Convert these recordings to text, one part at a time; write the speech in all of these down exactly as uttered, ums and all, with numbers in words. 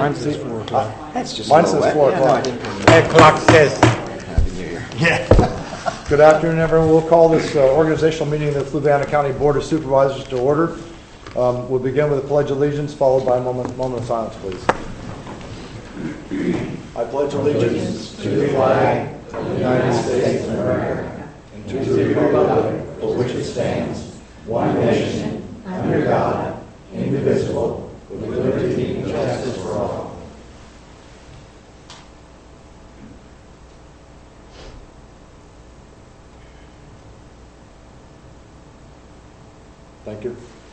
Mine says four o'clock. That's just Mine a little says wet. four Yeah, no, o'clock. I didn't put it. That clock says. Happy New Year. Yeah. Good afternoon, everyone. We'll call this uh, organizational meeting of the Fluvanna County Board of Supervisors to order. Um, we'll begin with a pledge of allegiance, followed by a moment, moment of silence, please. I pledge allegiance to the flag of the United States of America and to the republic for which it stands, one nation, under God, indivisible, with liberty and justice for all. Thank you.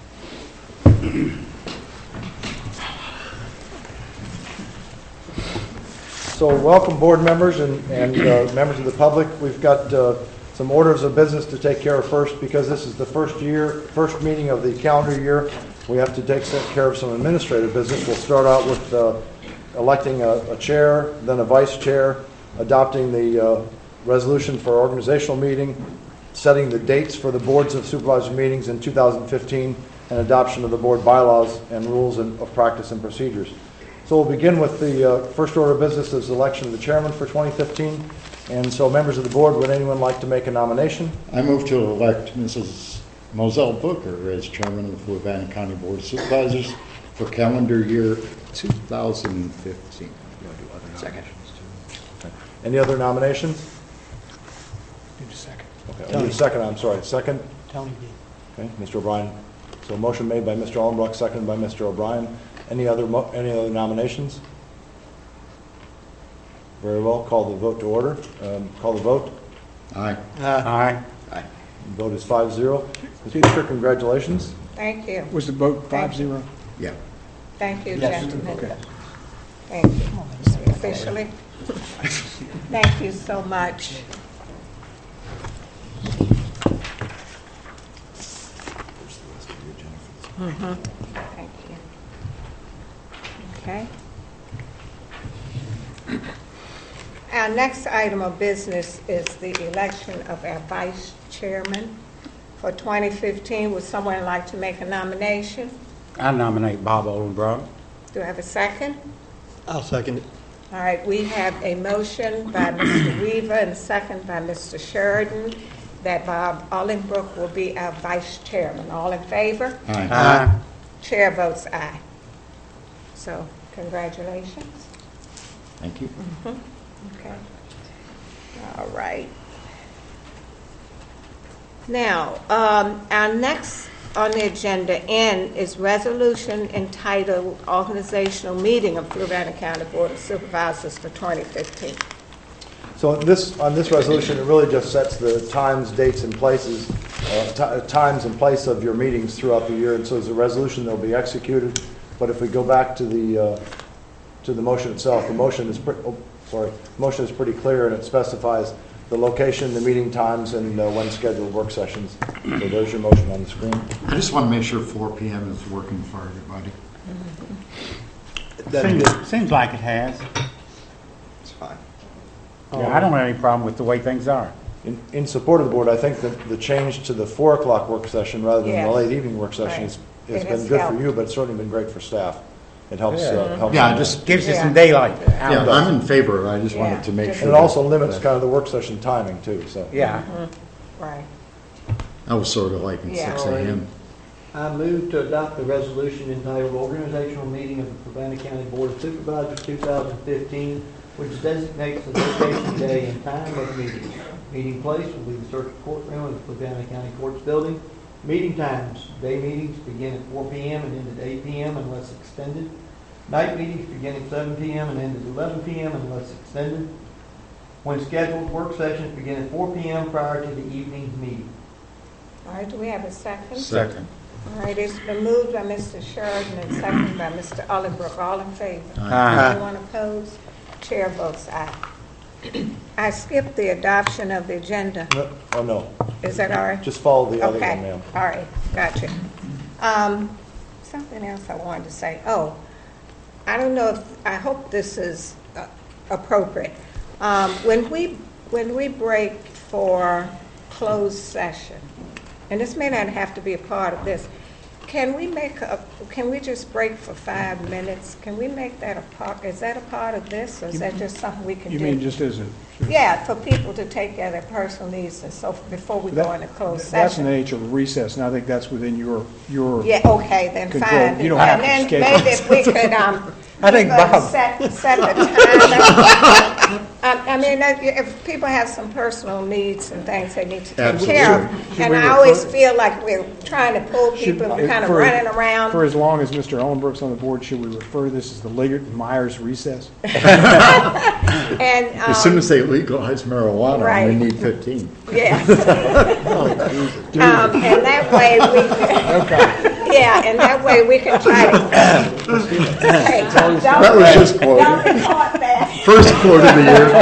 So welcome board members and, and uh, members of the public. We've got uh, some orders of business to take care of first because this is the first year, first meeting of the calendar year. We have to take care of some administrative business. We'll start out with uh, electing a, a chair, then a vice chair, adopting the uh, resolution for organizational meeting, setting the dates for the boards of supervisor meetings in two thousand fifteen, and adoption of the board bylaws and rules of practice and procedures. So we'll begin with the uh, first order of business is election of the chairman for twenty fifteen. And so members of the board, would anyone like to make a nomination? I move to elect Missus Moselle Booker as chairman of the Fluvanna County Board of Supervisors for calendar year two thousand fifteen. Second. Okay. Any other nominations? Need a second. Okay, I need a second, I'm sorry. Second? Tony Okay, Mister O'Brien. So motion made by Mister Allenbrook, seconded by Mister O'Brien. Any other mo any other nominations? Very well. Call the vote to order. Um, call the vote. Aye. Aye. Aye. Vote is five zero. Miz Booker, congratulations. Thank you. Was the vote five zero? Yeah. Thank you, Yes. gentlemen. Okay. Thank you. Officially. Thank you so much. Mm-hmm. Thank you. Okay. Our next item of business is the election of our vice chairman for twenty fifteen. Would someone like to make a nomination? I nominate Bob Olenbrock. Do I have a second? I'll second it. All right, we have a motion by Mister Weaver and a second by Mister Sheridan that Bob Olenbrook will be our vice chairman. All in favor? Aye. Aye. Chair votes aye. So, congratulations. Thank you. Okay. All right. Now, um, our next on the agenda N is resolution entitled Organizational Meeting of Fluvanna County Board of Supervisors for twenty fifteen. So this, on this resolution, it really just sets the times, dates, and places, uh, t times and place of your meetings throughout the year. And so as a resolution, they'll be executed. But if we go back to the uh, to the motion itself, the motion is pretty. Oh, sorry, the motion is pretty clear, and it specifies the location, the meeting times, and uh, when scheduled work sessions. So there's your motion on the screen. I just want to make sure four P M is working for everybody. Seems, seems like it has. It's fine. Yeah, I don't have any problem with the way things are. In, in support of the board, I think that the change to the four o'clock work session rather than Yes. the late evening work session Right. is, has It been has good helped. for you, but it's certainly been great for staff. It helps. Uh, helps Yeah, them. just Gives you Yeah. some daylight. yeah, I'm in favor. I just Yeah, wanted to make just- sure. And it also that- limits kind of the work session timing too. So Yeah. Right. I was sort of like in Yeah. six A M. I move to adopt the resolution entitled Organizational Meeting of the Fluvanna County Board of Supervisors two thousand fifteen, which designates the location, day, and time of meeting. Meeting place will be the circuit courtroom of the Fluvanna County Courts Building. Meeting times, day meetings begin at four P M and end at eight P M unless extended. Night meetings begin at seven P M and end at eleven P M unless extended. When scheduled, work sessions begin at four P M prior to the evening's meeting. All right, do we have a second? Second. All right, it's been moved by Mister Sheridan and seconded by Mister Olenbrook. All in favor? Aye. Anyone opposed? Chair votes aye. I skipped the adoption of the agenda. no, oh no, Is that all right? just follow the other one, Okay, ma'am. all right, gotcha. Um, something else I wanted to say. Oh, I don't know if, I hope this is uh, appropriate. Um, when we, when we break for closed session, and this may not have to be a part of this, can we make a, can we just break for five minutes? Can we make that a part, is that a part of this, or is that just something we can do? You mean just as a? Yeah, for people to take care of their personal needs and so, before we go into closed That's in the session. nature of recess, and I think that's within your, your. Yeah, okay, then Control. fine. You don't have to And then schedule. maybe if we could, um, I think we could Bob- set, set the time. I, I mean, if- if people have some personal needs and things they need to take care of, Should and we I always refer- feel like we're trying to pull Should- people and kind of for- running around. For as long as Mister Ellenbrook's on the board, should we refer this as the Liggett and Myers recess? And, As soon um, as they legalize marijuana, Right. we need fifteen. yes. Um, and that way we, yeah, and that way we can try to. Hey, don't- That was just Don't quoted. report that. First quote of the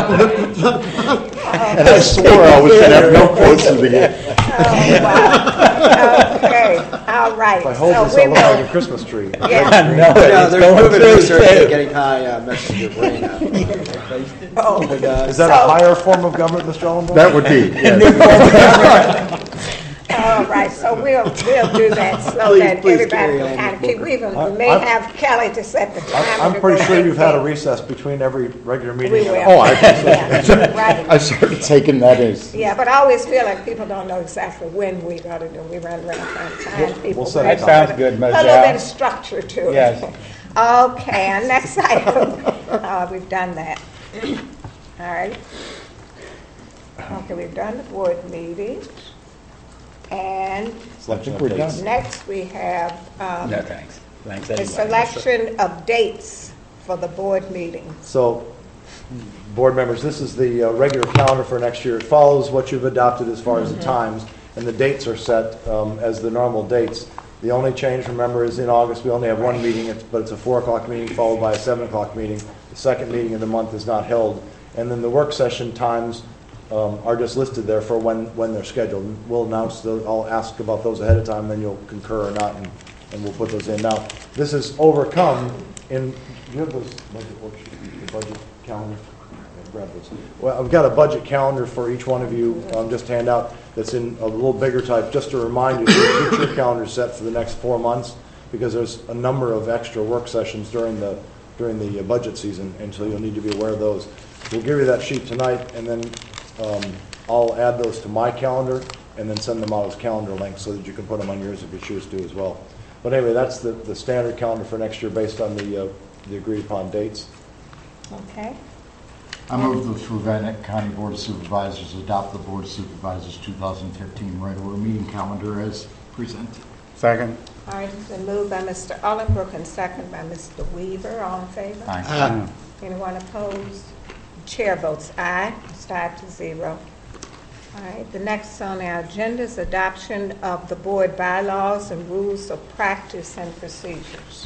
year. And I swore I was going to have no quotes of the year. Oh, wow. Okay, all right. If I hold So this, we I look like a will- Christmas tree. Yeah. No, there's proven research that getting high uh, messes your brain out. Oh, Is that a So- higher form of government, Mister Ellenbogen? That would be, yes. all right, so we'll, we'll do that so Please- that please everybody carry can on, kind of Mister keep, we even, I- we may I'm- have Kelly to set the I'm time. I'm pretty sure you've had a recess between every regular meeting. We will. Oh, I Yeah, right. I started taking that as, Yeah, but I always feel like people don't know exactly when we gotta do, we run around trying to time people. we'll set That it sounds good, Ms. A little Al. bit of structure to it. Yes. Okay, and next item, uh, we've done that. All right. Okay, we've done the board meetings. And I think we're done. next we have, um, No, thanks. Thanks the anyway. selection of dates for the board meetings. So, board members, this is the uh, regular calendar for next year. It follows what you've adopted as far as the times, and the dates are set um, as the normal dates. The only change, remember, is in August, we only have one meeting, it's- but it's a four o'clock meeting followed by a seven o'clock meeting. The second meeting of the month is not held. And then the work session times um, are just listed there for when, when they're scheduled. We'll announce, the- I'll ask about those ahead of time, then you'll concur or not, and, and we'll put those in. Now, this is overcome in, do you have those budget worksheets, the budget calendar? Yeah, grab those. Well, I've got a budget calendar for each one of you, um, just to hand out, that's in a little bigger type, just to remind you to get your calendar set for the next four months, because there's a number of extra work sessions during the, during the uh, budget season, and so you'll need to be aware of those. We'll give you that sheet tonight, and then um, I'll add those to my calendar, and then send them out as calendar links, so that you can put them on yours if you choose to as well. But anyway, that's the, the standard calendar for next year, based on the, uh, the agreed upon dates. Okay? I move the Fluvanna County Board of Supervisors adopt the Board of Supervisors two thousand fifteen regular meeting calendar as presented. Second. All right, it's been moved by Mister Ollenbrook and second by Mister Weaver. All in favor? Aye. Anyone opposed? Chair votes aye. It's five to zero. All right, the next on our agenda is adoption of the board bylaws and rules of practice and procedures.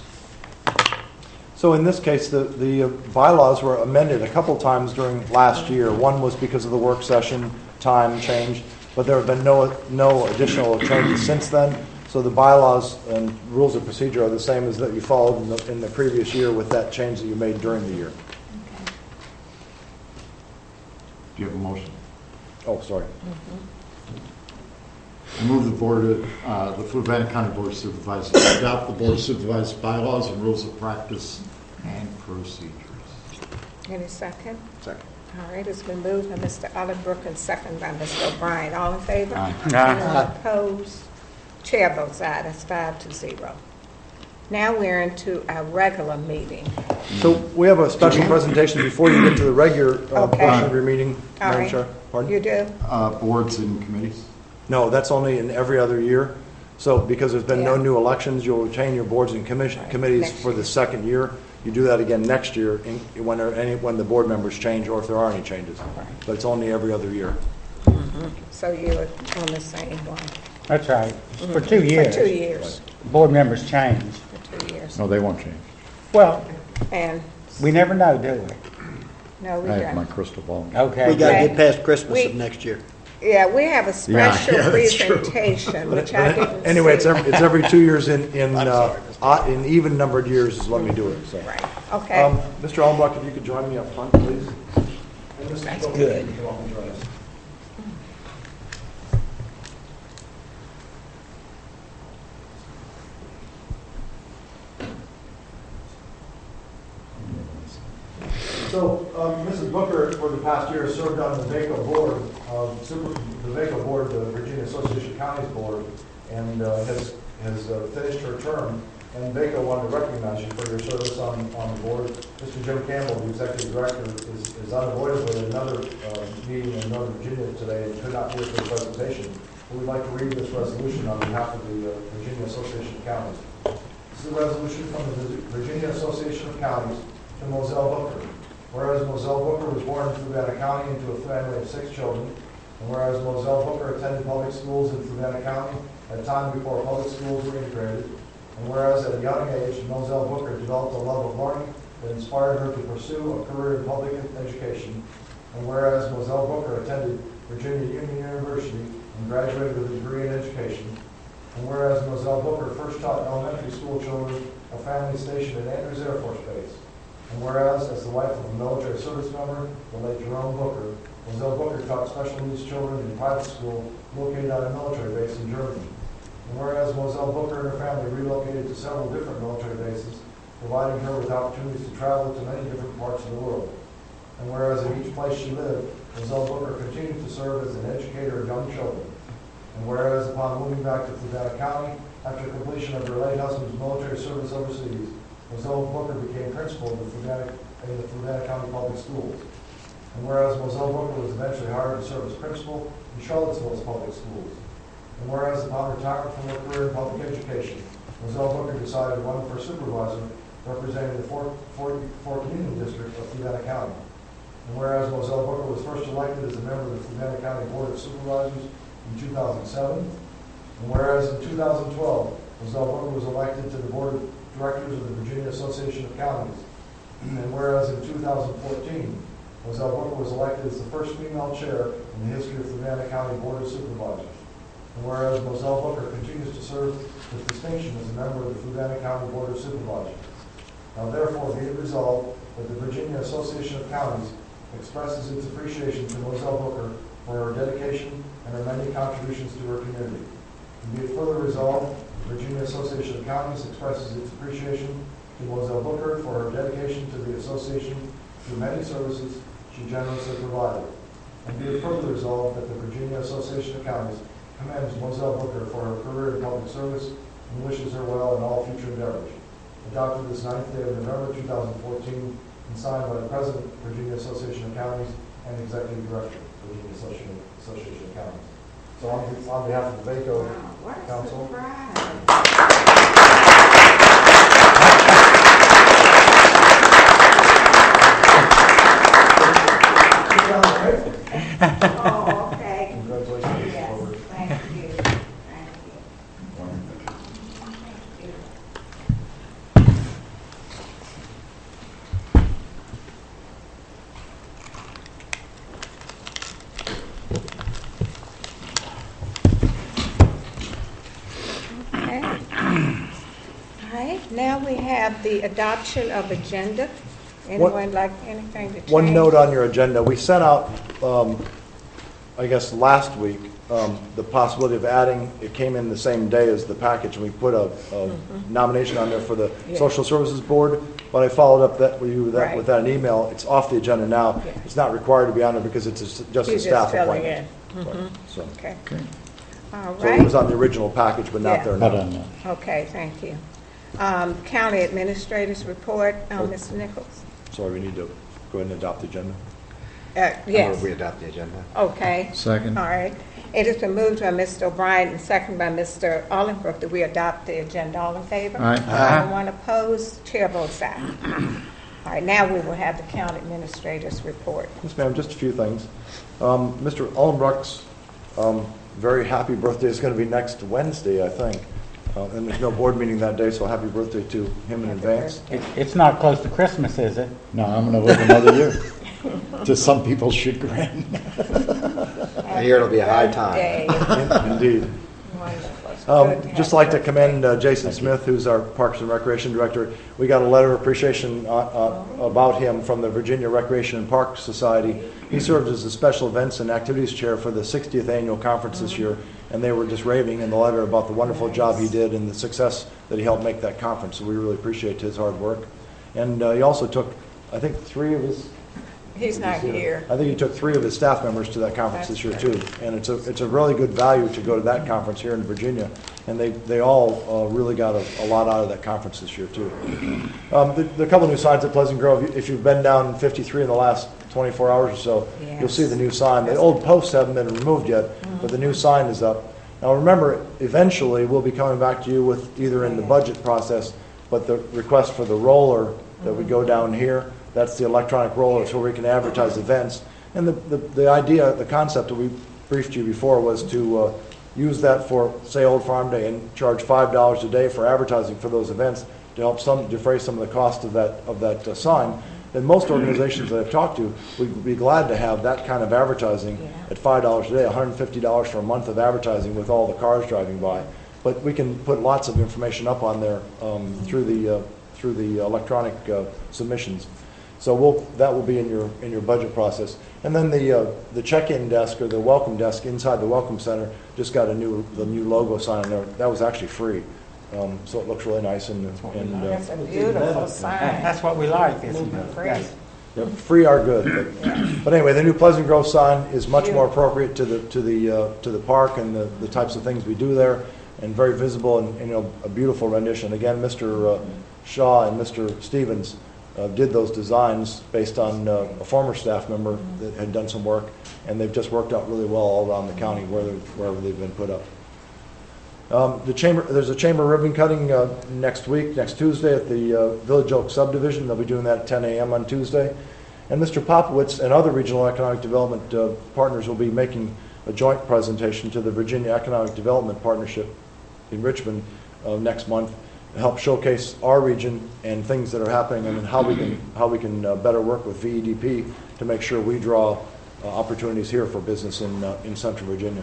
So in this case, the, the uh, bylaws were amended a couple times during last year. One was because of the work session time change, but there have been no, no additional changes since then. So the bylaws and rules of procedure are the same as that you followed in the, in the previous year, with that change that you made during the year. Do you have a motion? Oh, sorry. I move the Board of, uh, the Fluvanna County Board of Supervisors adopt the Board of Supervisors bylaws and rules of practice and procedures. Any second? Second. All right, it's been moved by Mister Ollenbrook and second by Mister O'Brien. All in favor? Aye. Anyone opposed? Chair votes aye. That's five to zero. Now we're into our regular meeting. So we have a special presentation before you get to the regular uh, Okay. portion of your meeting, All Madam right. Chair. Pardon? You do? Uh, Boards and committees? No, that's only in every other year. So because there's been no Yeah. new elections, you'll retain your boards and commission, Right. committees Next for year. the second year. You do that again next year in, when there any, when the board members change, or if there are any changes. But it's only every other year. So you're on the same one. That's right. For two years. For two years. Board members change. For two years. No, they won't change. Well, And, we never know, do we? no, we I have my don't. crystal ball. Okay. We got to Okay. get past Christmas We- of next year. Yeah, we have a special yeah, that's true. presentation, But which I it- didn't Anyway, it's see. every, it's every two years in, in, I'm uh, sorry. odd- in even numbered years is when we do it, so. Right, okay. Um, Mister Allenbrock, if you could join me up front, please. That's good. So, um, Missus Booker, for the past year, served on the VACO board, uh, super, the VACO board, the Virginia Association of Counties board, and uh, has, has uh, finished her term. And VACO wanted to recognize you for your service on, on the board. Mister Jim Campbell, the executive director, is, is unavoidably at another uh, meeting in Northern Virginia today and could not be here for the presentation. But we'd like to read this resolution on behalf of the uh, Virginia Association of Counties. This is a resolution from the Virginia Association of Counties to Moselle Booker. Whereas Moselle Booker was born in Fluvanna County into a family of six children, and whereas Moselle Booker attended public schools in Fluvanna County at a time before public schools were integrated, and whereas at a young age, Moselle Booker developed a love of learning that inspired her to pursue a career in public education, and whereas Moselle Booker attended Virginia Union University and graduated with a degree in education, and whereas Moselle Booker first taught elementary school children a family stationed at Andrews Air Force Base, and whereas, as the wife of a military service member, the late Jerome Booker, Moselle Booker taught special needs children in private school located on a military base in Germany. And whereas Moselle Booker and her family relocated to several different military bases, providing her with opportunities to travel to many different parts of the world. And whereas in each place she lived, Moselle Booker continued to serve as an educator of young children. And whereas upon moving back to Fluvanna County, after completion of her late husband's military service overseas, Moselle Booker became principal in the Fluvanna, in the Fluvanna County Public Schools. And whereas Moselle Booker was eventually hired to serve as principal in Charlottesville's public schools. And whereas upon retirement from her career in public education, Moselle Booker decided to run for supervisor representing the Fort, Fort, Fort Union District of Fluvanna County. And whereas Moselle Booker was first elected as a member of the Fluvanna County Board of Supervisors in two thousand seven, and whereas in two thousand twelve, Moselle Booker was elected to the Board of Directors of the Virginia Association of Counties, and whereas in two thousand fourteen, Moselle Booker was elected as the first female chair in the history of Fluvanna County Board of Supervisors. And whereas Moselle Booker continues to serve with distinction as a member of the Fluvanna County Board of Supervisors. Now therefore be it resolved that the Virginia Association of Counties expresses its appreciation to Moselle Booker for her dedication and her many contributions to her community. And be it further resolved, the Virginia Association of Counties expresses its appreciation to Moselle Booker for her dedication to the association through many services she generously provided. And be it further resolved that the Virginia Association of Counties commends Moselle Booker for her career in public service and wishes her well in all future endeavors. Adopted this ninth day of November two thousand fourteen and signed by the President, Virginia Association of Counties, and Executive Director, Virginia Association Association of Counties. So on, on behalf of the VACO Wow, what a Council. surprise. Oh, okay. Congratulations, Mister Yes, Booker. thank you. Thank you. Thank you. Okay. All right, now we have the adoption of agenda. Anyone like anything to change? One note on your agenda, we sent out, um, I guess, last week, um, the possibility of adding, it came in the same day as the package, and we put a, a nomination on there for the Yeah. Social Services Board, but I followed up that with you with that, Right. with that an email. It's off the agenda now. Yeah. It's not required to be on there because it's a- just a You're staff just filling appointment. in. Mhm. So, Okay. All so it was right. on the original package, but Yeah. not there Not now. on that. Okay, thank you. Um, County Administrator's Report, uh, Oh. Mister Nichols. Sorry, we need to go ahead and adopt the agenda. Uh, Yes. We adopt the agenda. Okay. Second. All right. It has been moved by Mister O'Brien and seconded by Mister Ollenbrook that we adopt the agenda. All in favor? Aye. Anyone opposed? Chair votes aye. All right, now we will have the County Administrator's Report. Yes, ma'am, just a few things. Um, Mister Ullenbrook's um, very happy birthday is going to be next Wednesday, I think. Uh, And there's no board meeting that day, so happy birthday to him in Happy advance. birthday. It, it's not close to Christmas, is it? No, I'm going to live another year. To some people's chagrin. I hear it'll be a high time. Birthday. Indeed. Wonderful. Um, Good to Just have like to birthday. commend uh, Jason Smith, who's our Parks and Recreation Director. We got a letter of appreciation uh, uh, about him from the Virginia Recreation and Park Society. He served as the Special Events and Activities Chair for the sixtieth Annual Conference this year, and they were just raving in the letter about the wonderful job he did and the success that he helped make that conference. So we really appreciate his hard work. And uh, he also took I think three of his. He's not here. I think he took three of his staff members to that conference this year too. And it's a, it's a really good value to go to that conference here in Virginia. And they, they all uh, really got a, a lot out of that conference this year too. Um, the, the couple new signs at Pleasant Grove, if you've been down fifty-three in the last twenty-four hours or so, Yes. you'll see the new sign. The old posts haven't been removed yet, but the new sign is up. Now remember, eventually we'll be coming back to you with either in the budget process, but the request for the roller that would go down here, that's the electronic roller, so we can advertise events. And the, the, the idea, the concept that we briefed you before was to uh, use that for, say, Old Farm Day and charge five dollars a day for advertising for those events to help some, defray some of the cost of that, of that uh, sign. And most organizations that I've talked to would be glad to have that kind of advertising Yeah. at five dollars a day, one hundred fifty dollars for a month of advertising with all the cars driving by. But we can put lots of information up on there um, through the, uh, through the electronic uh, submissions. So we'll, that will be in your, in your budget process. And then the, uh, the check-in desk or the welcome desk inside the Welcome Center just got a new, the new logo sign in there. That was actually free. Um, so it looks really nice and, and uh, That's a beautiful sign. That's what we like, isn't it? Free. Yes. yep, free are good. But, but anyway, the new Pleasant Grove sign is much more appropriate to the, to the, uh, to the park and the, the types of things we do there, and very visible and, and you know, a beautiful rendition. Again, Mister Uh, Shaw and Mister Stevens uh, did those designs based on uh, a former staff member that had done some work, and they've just worked out really well all around the county where wherever they've been put up. Um, the chamber, there's a chamber ribbon cutting uh, next week, next Tuesday at the uh, Village Oak subdivision. They'll be doing that at ten a m on Tuesday. And Mister Popowitz and other regional economic development uh, partners will be making a joint presentation to the Virginia Economic Development Partnership in Richmond uh, next month to help showcase our region and things that are happening and how we can, how we can uh, better work with V E D P to make sure we draw uh, opportunities here for business in, uh, in Central Virginia.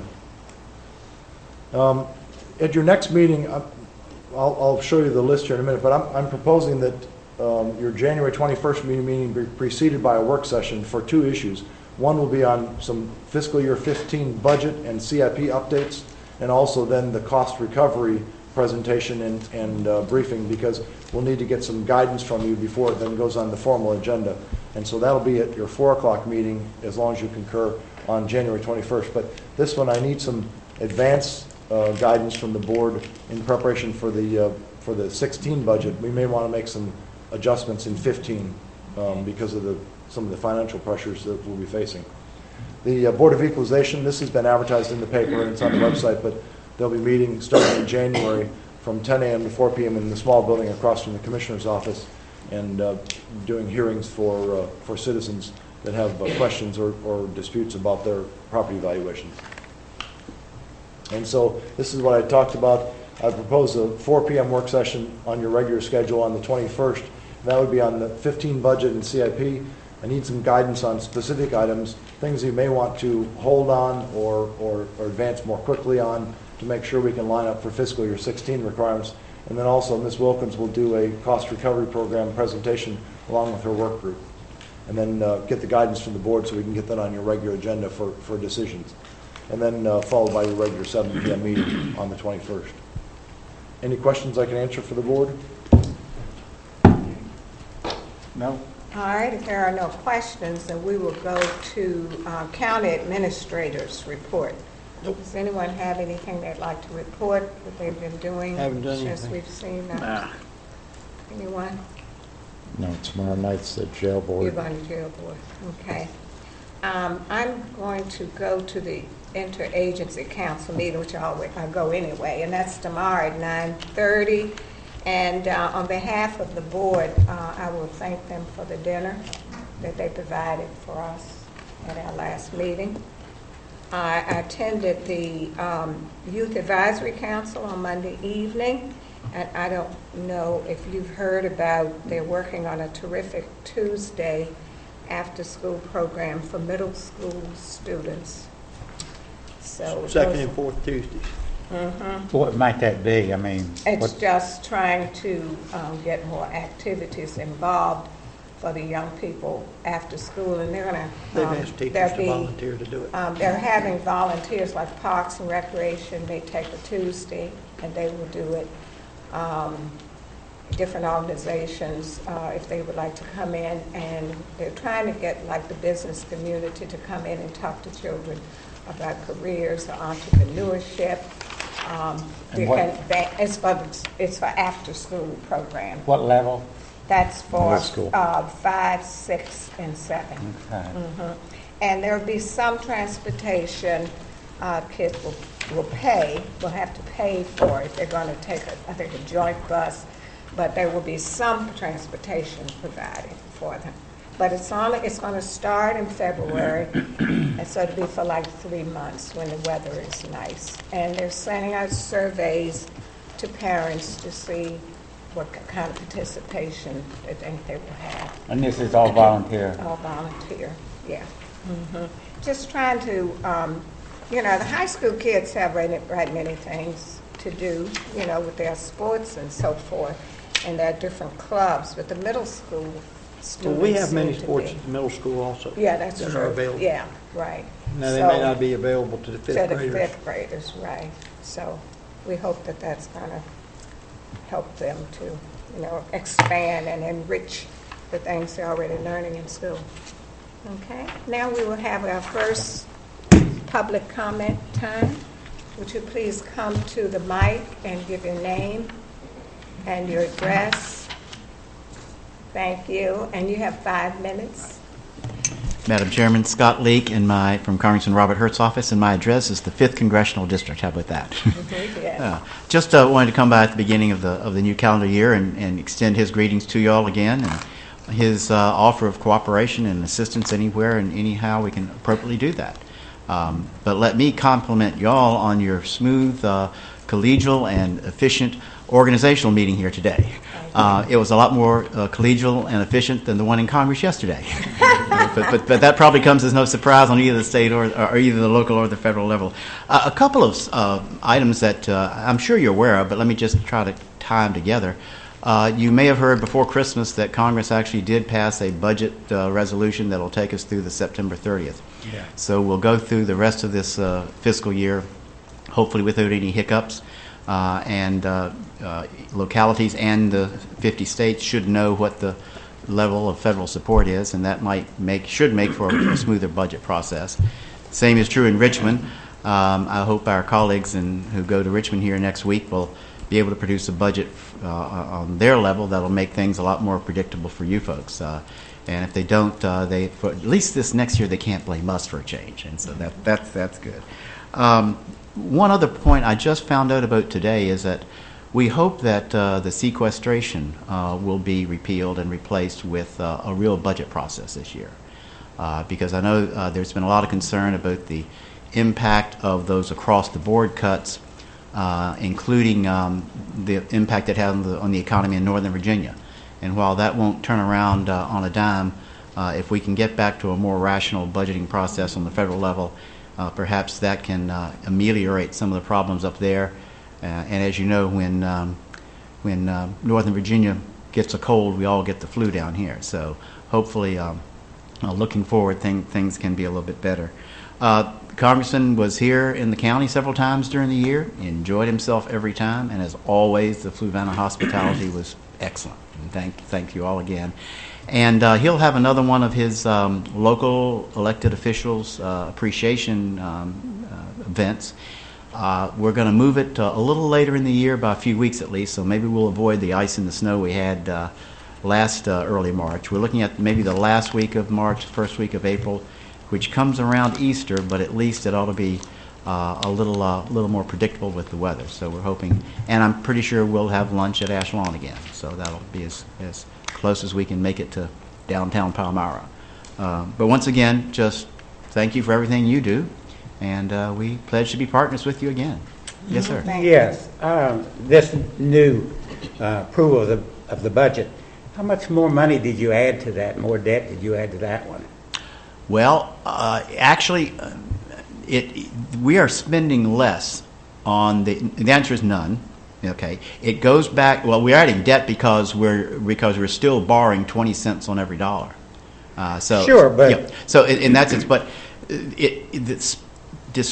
Um, At your next meeting, I'm- I'll, I'll show you the list here in a minute, but I'm, I'm proposing that um, your January twenty-first meeting, meeting be preceded by a work session for two issues. One will be on some fiscal year fifteen budget and C I P updates, and also then the cost recovery presentation and, and uh, briefing, because we'll need to get some guidance from you before it then goes on the formal agenda. And so that'll be at your four o'clock meeting, as long as you concur, on January twenty-first. But this one, I need some advance uh, guidance from the board in preparation for the, uh, for the sixteen budget. We may want to make some adjustments in fifteen um, because of the, some of the financial pressures that we'll be facing. The uh, Board of Equalization, this has been advertised in the paper and it's on the website, but they'll be meeting starting in January from ten a m to four p m in the small building across from the Commissioner's office, and uh, doing hearings for, uh, for citizens that have uh, questions or, or disputes about their property valuations. And so this is what I talked about. I propose a four p m work session on your regular schedule on the twenty-first. That would be on the fifteen budget and C I P. I need some guidance on specific items, things you may want to hold on or, or, or advance more quickly on to make sure we can line up for fiscal year sixteen requirements. And then also Miz Wilkins will do a cost recovery program presentation along with her work group. And then uh, get the guidance from the board so we can get that on your regular agenda for, for decisions. And then uh, followed by your regular seven p m meeting on the twenty-first. Any questions I can answer for the board? No? All right, if there are no questions, then we will go to uh, County Administrator's report. Does anyone have anything they'd like to report that they've been doing Haven't done since anything. we've seen that? Anyone? No, tomorrow night's the jail You're board. going to jail board, okay. Um, I'm going to go to the interagency council meeting, which I always, I go anyway, and that's tomorrow at nine thirty. And uh, on behalf of the board, uh, I will thank them for the dinner that they provided for us at our last meeting. I attended the um, Youth Advisory Council on Monday evening, and I don't know if you've heard about, they're working on a terrific Tuesday after-school program for middle school students. So Second those- and fourth Tuesdays. Mhm. What might that be? I mean, It's what, just trying to um, get more activities involved for the young people after school, and they're going They've to. asked teachers to volunteer to do it. Um, they're having volunteers like Parks and Recreation. They take a Tuesday and they will do it. Um, different organizations, uh, if they would like to come in, and they're trying to get like the business community to come in and talk to children about careers or entrepreneurship. Um, And we what- can- they- It's for, it's for after-school program. What level? That's for Middle school. uh, five, six, and seven. Okay. Mhm. And there'll be some transportation, uh, kids will, will pay, will have to pay for it. They're going to take, a, I think, a joint bus, but there will be some transportation provided for them. But it's only, it's going to start in February, and so it'll be for like three months when the weather is nice. And they're sending out surveys to parents to see what kind of participation they think they will have. And this is all volunteer? All volunteer, yeah. Mhm. Just trying to, um, you know, the high school kids have right, right many things to do, you know, with their sports and so forth, and there are different clubs, but the middle school Well, students we have many seem to sports be- at the middle school also. Yeah, that's that true. are available. Yeah, right. Now, they So- may not be available to the to fifth the graders. fifth graders, right. So we hope that that's going to help them to, you know, expand and enrich the things they're already learning in school. Okay, now we will have our first public comment time. Would you please come to the mic and give your name and your address? Thank you, and you have five minutes. Madam Chairman, Scott Leake in my, from Congressman Robert Hurt's office, and my address is the fifth Congressional District. How about that? Yes. Uh, Just uh, wanted to come by at the beginning of the of the new calendar year and, and extend his greetings to you all again, and his uh, offer of cooperation and assistance anywhere and anyhow we can appropriately do that. Um, but let me compliment y'all on your smooth, uh, collegial, and efficient organizational meeting here today. Uh, it was a lot more uh, collegial and efficient than the one in Congress yesterday. but, but, but that probably comes as no surprise on either the state or, or either the local or the federal level. Uh, a couple of uh, items that uh, I'm sure you're aware of, but let me just try to tie them together. Uh, you may have heard before Christmas that Congress actually did pass a budget uh, resolution that will take us through the September thirtieth. Yeah. So we'll go through the rest of this uh, fiscal year, hopefully without any hiccups. Uh, and uh, uh, localities and the fifty states should know what the level of federal support is, and that might make should make for a smoother budget process. Same is true in Richmond. Um, I hope our colleagues in, who go to Richmond here next week will be able to produce a budget uh, on their level that'll make things a lot more predictable for you folks. Uh, and if they don't, uh, they for at least this next year they can't blame us for a change, and so that that's that's good. Um, One other point I just found out about today is that we hope that uh, the sequestration uh, will be repealed and replaced with uh, a real budget process this year. Uh, because I know uh, there's been a lot of concern about the impact of those across-the-board cuts, uh, including um, the impact it had on the, on the economy in Northern Virginia. And while that won't turn around uh, on a dime, uh, if we can get back to a more rational budgeting process on the federal level, Uh, perhaps that can uh, ameliorate some of the problems up there. Uh, and as you know, when um, when uh, Northern Virginia gets a cold, we all get the flu down here. So hopefully, um, uh, looking forward, thing, things can be a little bit better. Uh, the Congressman was here in the county several times during the year. He enjoyed himself every time, and as always, the Fluvanna hospitality was excellent. And thank, thank you all again. And uh, he'll have another one of his um, local elected officials uh, appreciation um, uh, events. Uh, we're going to move it uh, a little later in the year, by a few weeks at least, so maybe we'll avoid the ice and the snow we had uh, last uh, early March. We're looking at maybe the last week of March, first week of April, which comes around Easter, but at least it ought to be uh, a little uh, little more predictable with the weather. So we're hoping, and I'm pretty sure we'll have lunch at Ash Lawn again, so that'll be as, as close as we can make it to downtown Palmyra. Uh, but once again, just thank you for everything you do, and uh, we pledge to be partners with you again. Yes, sir. Thank you. Yes, um, this new uh, approval of the, of the budget, how much more money did you add to that, more debt did you add to that one? Well, uh, actually, uh, it, we are spending less on the, the answer is none. Okay, it goes back. Well, we're adding debt because we're because we're still borrowing twenty cents on every dollar. Uh, so Sure, but- yeah, so in, in that sense, but it, it this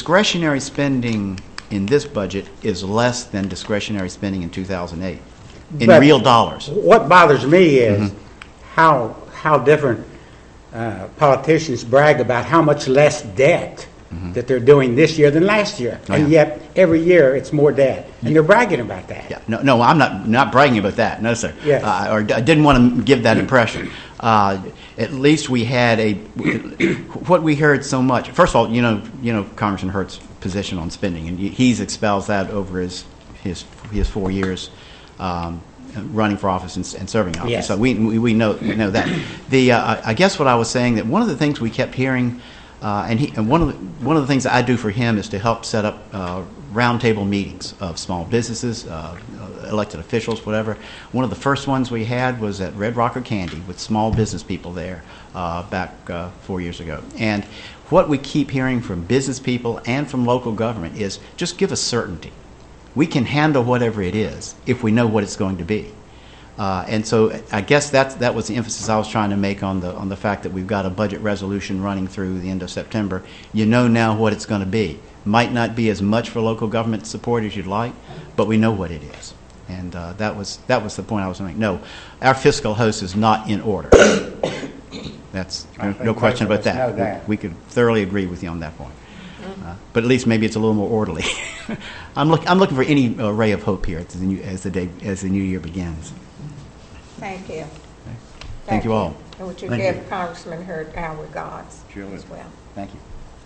discretionary spending in this budget is less than discretionary spending in two thousand eight. in But real dollars. What bothers me is how, how different uh, politicians brag about how much less debt that they're doing this year than last year. Oh, And yeah. yet, every year, it's more debt. And they're bragging about that. Yeah, no, no, I'm not not bragging about that. No, sir. Yes. Uh, or I didn't want to give that impression. Uh, at least we had a what we heard so much. First of all, you know, you know, Congressman Hurt's position on spending, and he's espoused that over his his his four years um, running for office and, and serving office. Yes. So we, we we know we know that. The uh, I guess what I was saying that one of the things we kept hearing. Uh, and, he, and one of the, one of the things that I do for him is to help set up uh, roundtable meetings of small businesses, uh, elected officials, whatever. One of the first ones we had was at Red Rocker Candy with small business people there uh, back uh, four years ago. And what we keep hearing from business people and from local government is just give us certainty. We can handle whatever it is if we know what it's going to be. Uh, and so I guess that that was the emphasis I was trying to make on the on the fact that we've got a budget resolution running through the end of September. You know now what it's going to be. Might not be as much for local government support as you'd like, but we know what it is. And uh, that was that was the point I was making. No, our fiscal host is not in order. That's I no, think no question most about of us that. know that. We, we could thoroughly agree with you on that point. Uh, but at least maybe it's a little more orderly. I'm look I'm looking for any uh, ray of hope here as the new as the day as the new year begins. Thank you. Thank you all. And would you Thank give you. Congressman Hurt our regards Sure would. as well? Thank you.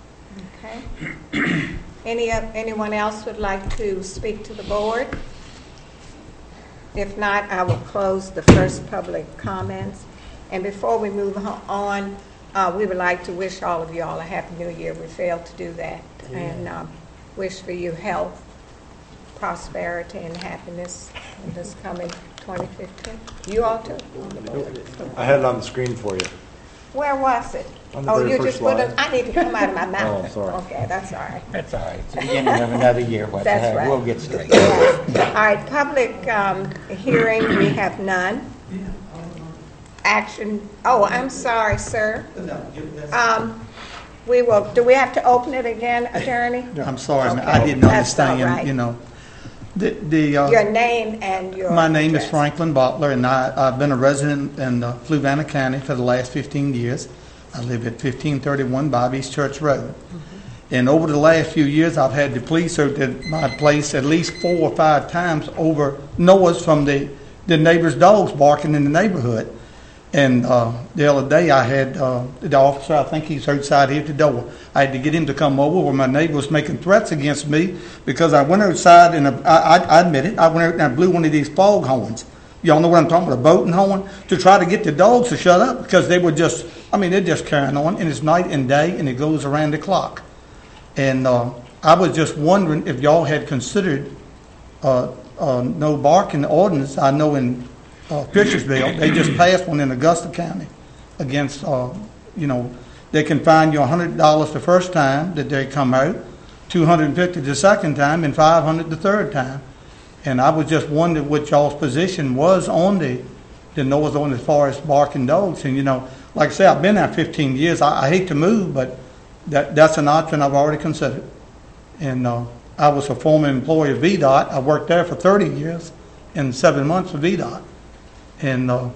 Okay. Any, of- anyone else would like to speak to the board? If not, I will close the first public comments. And before we move ho- on, uh, we would like to wish all of you all a happy new year. We failed to do that. And um, wish for you health, prosperity, and happiness in this coming twenty fifteen. You all too? I had it on the screen for you. Where was it? On the Oh, very you first just put it, slide. I need to come out of my mouth. Oh, sorry. Okay, that's all right. That's all right. It's the beginning of another year. What the That's heck? right. We'll get straight. All right, public um, hearing, we have none. Action, oh, I'm sorry, sir. Um, We will, do we have to open it again, Attorney? I'm sorry, ma'am. Okay, I didn't that's all understand, right. you know. The, the, uh, Your name and your my name is address. Franklin Butler, and I, I've been a resident in uh, Fluvanna County for the last fifteen years. I live at fifteen thirty-one Bobby's Church Road. And over the last few years, I've had the police search at my place at least four or five times over noise from the, the neighbors' dogs barking in the neighborhood. And uh, the other day, I had uh, the officer, I think he's outside here at the door. I had to get him to come over where my neighbor was making threats against me because I went outside and uh, I, I, I admit it, I went out and I blew one of these fog horns. Y'all know what I'm talking about, a boating horn, to try to get the dogs to shut up because they were just, I mean, they're just carrying on, and it's night and day, and it goes around the clock. And uh, I was just wondering if y'all had considered uh, uh, no barking ordinance. I know in uh, Fishersville, they just passed one in Augusta County against, uh, you know, they can fine you one hundred dollars the first time that they come out, two hundred fifty dollars the second time, and five hundred dollars the third time. And I was just wondering what y'all's position was on the, the noise on as far as barking dogs. And, you know, like I say, I've been there fifteen years. I, I hate to move, but that that's an option I've already considered. And uh, I was a former employee of V DOT. I worked there for thirty years and seven months for V DOT. And uh,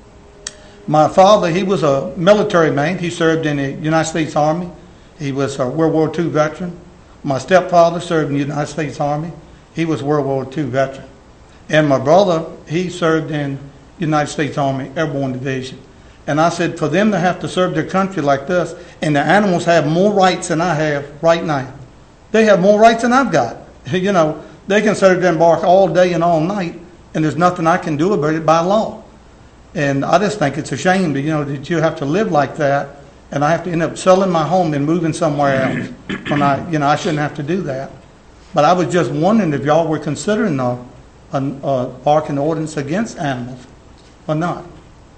my father, he was a military man. He served in the United States Army. He was a World War Two veteran. My stepfather served in the United States Army. He was a World War Two veteran. And my brother, he served in the United States Army Airborne Division. And I said, for them to have to serve their country like this, and the animals have more rights than I have right now. They have more rights than I've got. You know, they can serve them bark all day and all night, and there's nothing I can do about it by law. And I just think it's a shame that, you know, that you have to live like that, and I have to end up selling my home and moving somewhere else when I, you know, I shouldn't have to do that. But I was just wondering if y'all were considering a, a, a barking ordinance against animals or not.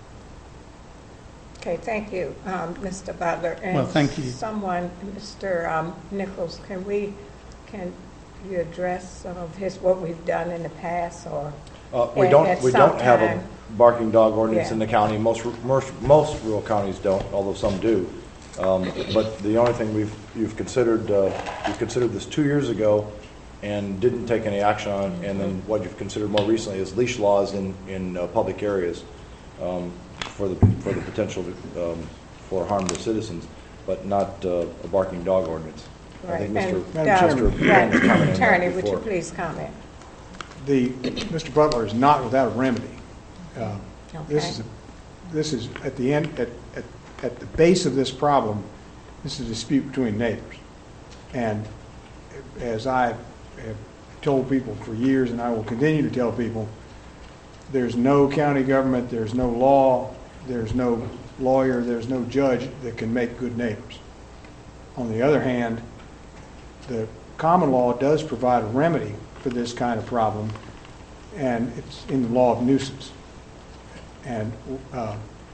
Okay, thank you, um, Mister Butler. And Well, thank you. Someone, Mister Um, Nichols, can we, can you address some of his, what we've done in the past, or? Uh, we at- don't, at we some don't have a time? barking dog ordinance Yeah. in the county. Most, most, most rural counties don't, although some do. Um, but the only thing we've, you've considered, uh, you've considered this two years ago, and didn't take any action on it. And then what you've considered more recently is leash laws in, in uh, public areas um, for the, for the potential um, for harm to citizens, but not uh, a barking dog ordinance. I Right. think Mister And, Madam um, Chair, right. Mister Chairman, Attorney, would you before. please comment? The, Mister Butler is not without a remedy. Uh, This Okay. is, a- this is, at the end, at, at, at the base of this problem, this is a dispute between neighbors. And as I have told people for years, and I will continue to tell people, there's no county government, there's no law, there's no lawyer, there's no judge that can make good neighbors. On the other hand, the common law does provide a remedy for this kind of problem, and it's in the law of nuisance. And uh,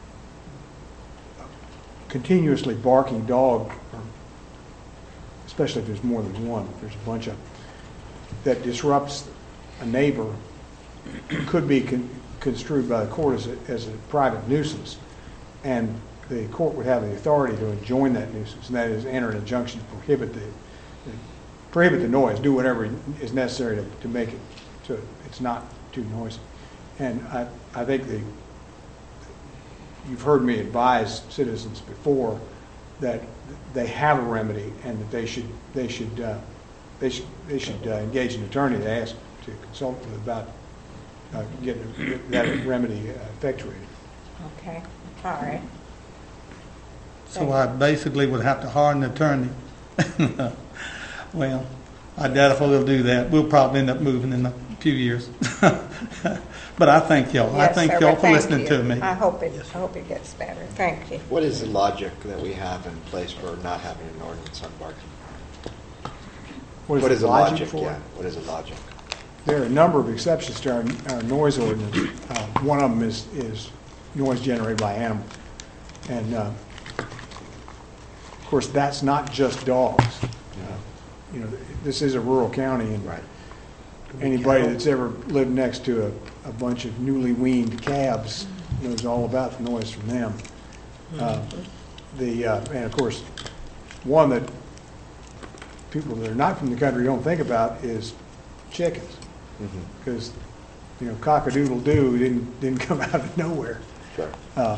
continuously barking dog, or especially if there's more than one, if there's a bunch of them, that disrupts a neighbor could be con- construed by the court as a, as a private nuisance, and the court would have the authority to enjoin that nuisance, and that is enter an injunction to prohibit the, prohibit the noise, do whatever is necessary to, to make it so it's not too noisy. And I, I think the, you've heard me advise citizens before that they have a remedy and that they should, they should, uh, they should, they should uh, engage an attorney to ask, to consult with about uh, getting get that remedy uh, effectuated. Okay, all right. So I basically would have to hire an attorney. Well, I doubt if we'll do that. We'll probably end up moving in a few years. But I thank y'all. I Yes, thank sir, y'all well, for thank listening you. to me. I hope it, I hope it gets better. Thank you. What is the logic that we have in place for not having an ordinance on barking? What is the logic, for yeah, it? what is the logic? There are a number of exceptions to our, our noise ordinance. Uh, one of them is, is noise generated by animals. And, uh, of course, that's not just dogs. Uh, You know, this is a rural county, and Right. anybody that's ever lived next to a, a bunch of newly weaned calves knows all about the noise from them. Uh, The, uh, and of course, one that people that are not from the country don't think about is chickens. Because, you know, cock-a-doodle-doo didn't, didn't come out of nowhere. Sure. Uh,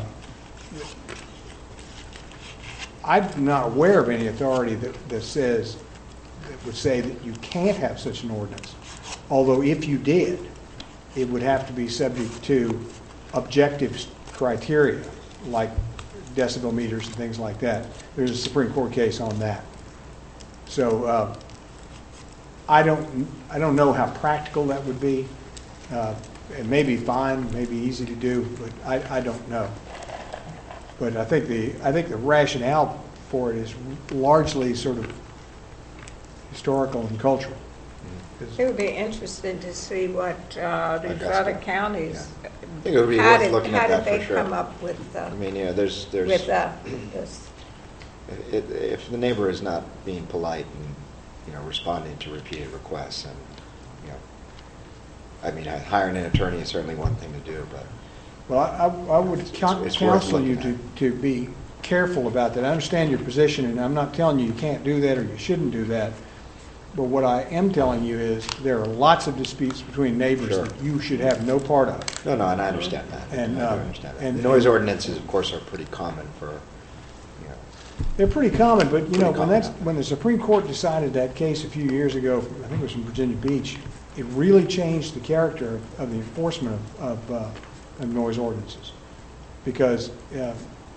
I'm not aware of any authority that, that says, that would say that you can't have such an ordinance. Although if you did, it would have to be subject to objective criteria, like decibel meters and things like that. There's a Supreme Court case on that. So uh, I don't, I don't know how practical that would be. Uh, it may be fine, may be easy to do, but I, I don't know. But I think the, I think the rationale for it is largely sort of historical and cultural. It would be interesting to see what uh, these Augusta. other counties, I think it would be how worth did, looking how at did that they for sure. come up with, uh, I mean, you know, there's, there's, with uh, this? if, if the neighbor is not being polite and, you know, responding to repeated requests, and, you know, I mean, hiring an attorney is certainly one thing to do, but Well, I, I would coun- it's worth counsel you looking to, to be careful about that. I understand your position, and I'm not telling you you can't do that or you shouldn't do that. But what I am telling you is there are lots of disputes between neighbors Sure. that you should have no part of. no, no, and I understand that. And, I do uh, understand that. and- The noise ordinances, of course, are pretty common for, you know, They're pretty common, but you know, Pretty when common that's, out there. when the Supreme Court decided that case a few years ago, I think it was from Virginia Beach, it really changed the character of, of the enforcement of, of, uh, of noise ordinances. Because uh,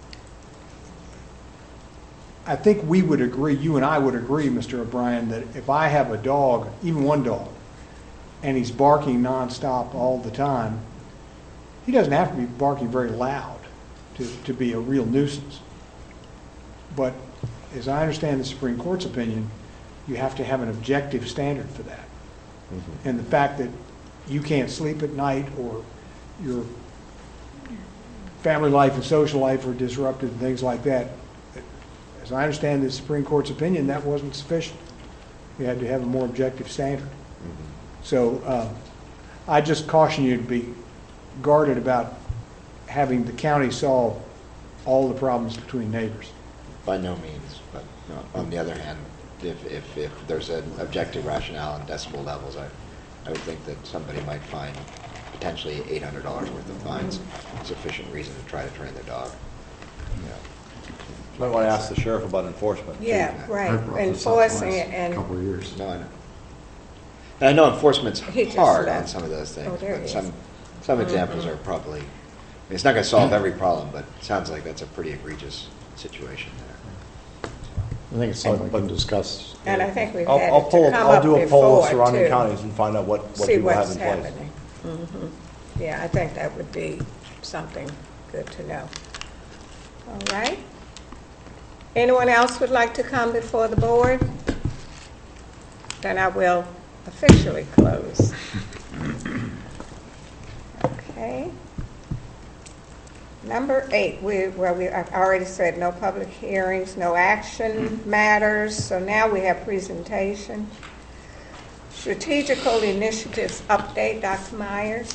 I think we would agree, you and I would agree, Mister O'Brien, that if I have a dog, even one dog, and he's barking nonstop all the time, he doesn't have to be barking very loud to, to be a real nuisance. But as I understand the Supreme Court's opinion, you have to have an objective standard for that. Mm-hmm. And the fact that you can't sleep at night, or your family life and social life are disrupted and things like that, as I understand the Supreme Court's opinion, that wasn't sufficient. You had to have a more objective standard. mm-hmm. So uh, I just caution you to be guarded about having the county solve all the problems between neighbors. by no means, but no, on the other hand, if, if, if there's an objective rationale and decibel levels, I, I would think that somebody might find potentially eight hundred dollars worth of fines sufficient reason to try to train their dog. You know. Might want to ask the sheriff about enforcement. too. Yeah, right, I brought this up enforcing last it and, Couple of years. No, I know. And I know enforcement's He just hard left. on some of those things, Oh, there but he is. some, some examples are probably, I mean, it's not going to solve every problem, but it sounds like that's a pretty egregious situation there. I think it's something we can discuss. and I think we've I'll, had I'll it pull, to come I'll up do a poll before, surrounding too. counties and find out what, what See people have what's in place. happening. Mhm. Yeah, I think that would be something good to know. All right. Anyone else would like to come before the board? Then I will officially close. Okay. Number eight, we, well, we, I've already said no public hearings, no action matters, so now we have presentation. Strategical initiatives update, Doctor Myers.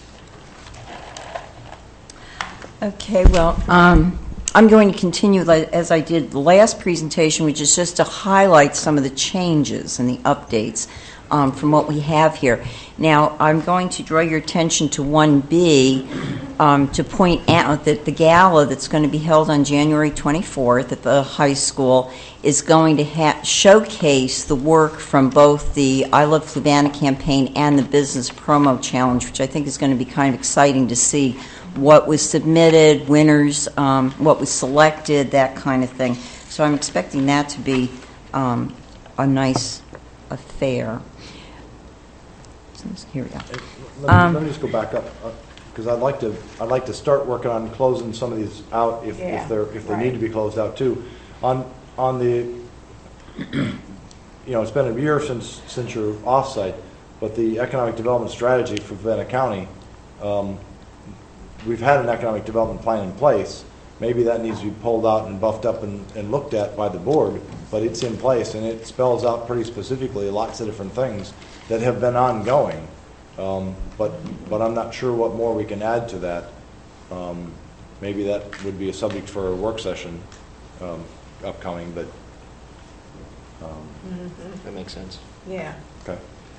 Okay, well, um, I'm going to continue li- as I did the last presentation, which is just to highlight some of the changes and the updates um, from what we have here. Now, I'm going to draw your attention to one B um, to point out that the gala that's going to be held on January twenty-fourth at the high school is going to ha- showcase the work from both the I Love Fluvanna campaign and the Business Promo Challenge, which I think is going to be kind of exciting to see what was submitted, winners, um, what was selected, that kind of thing. So I'm expecting that to be um, a nice affair. Here we go. Let me, Um, let me just go back up, because I'd like to, I'd like to start working on closing some of these out if, Yeah, if they're, if they right. need to be closed out too. On, on the, you know, it's been a year since, since your offsite, but the economic development strategy for Fluvanna County, um, we've had an economic development plan in place. Maybe that needs to be pulled out and buffed up and, and looked at by the board, but it's in place and it spells out pretty specifically lots of different things that have been ongoing. Um, but, but I'm not sure what more we can add to that. Um, maybe that would be a subject for a work session um, upcoming, but um, That makes sense. Yeah. okay.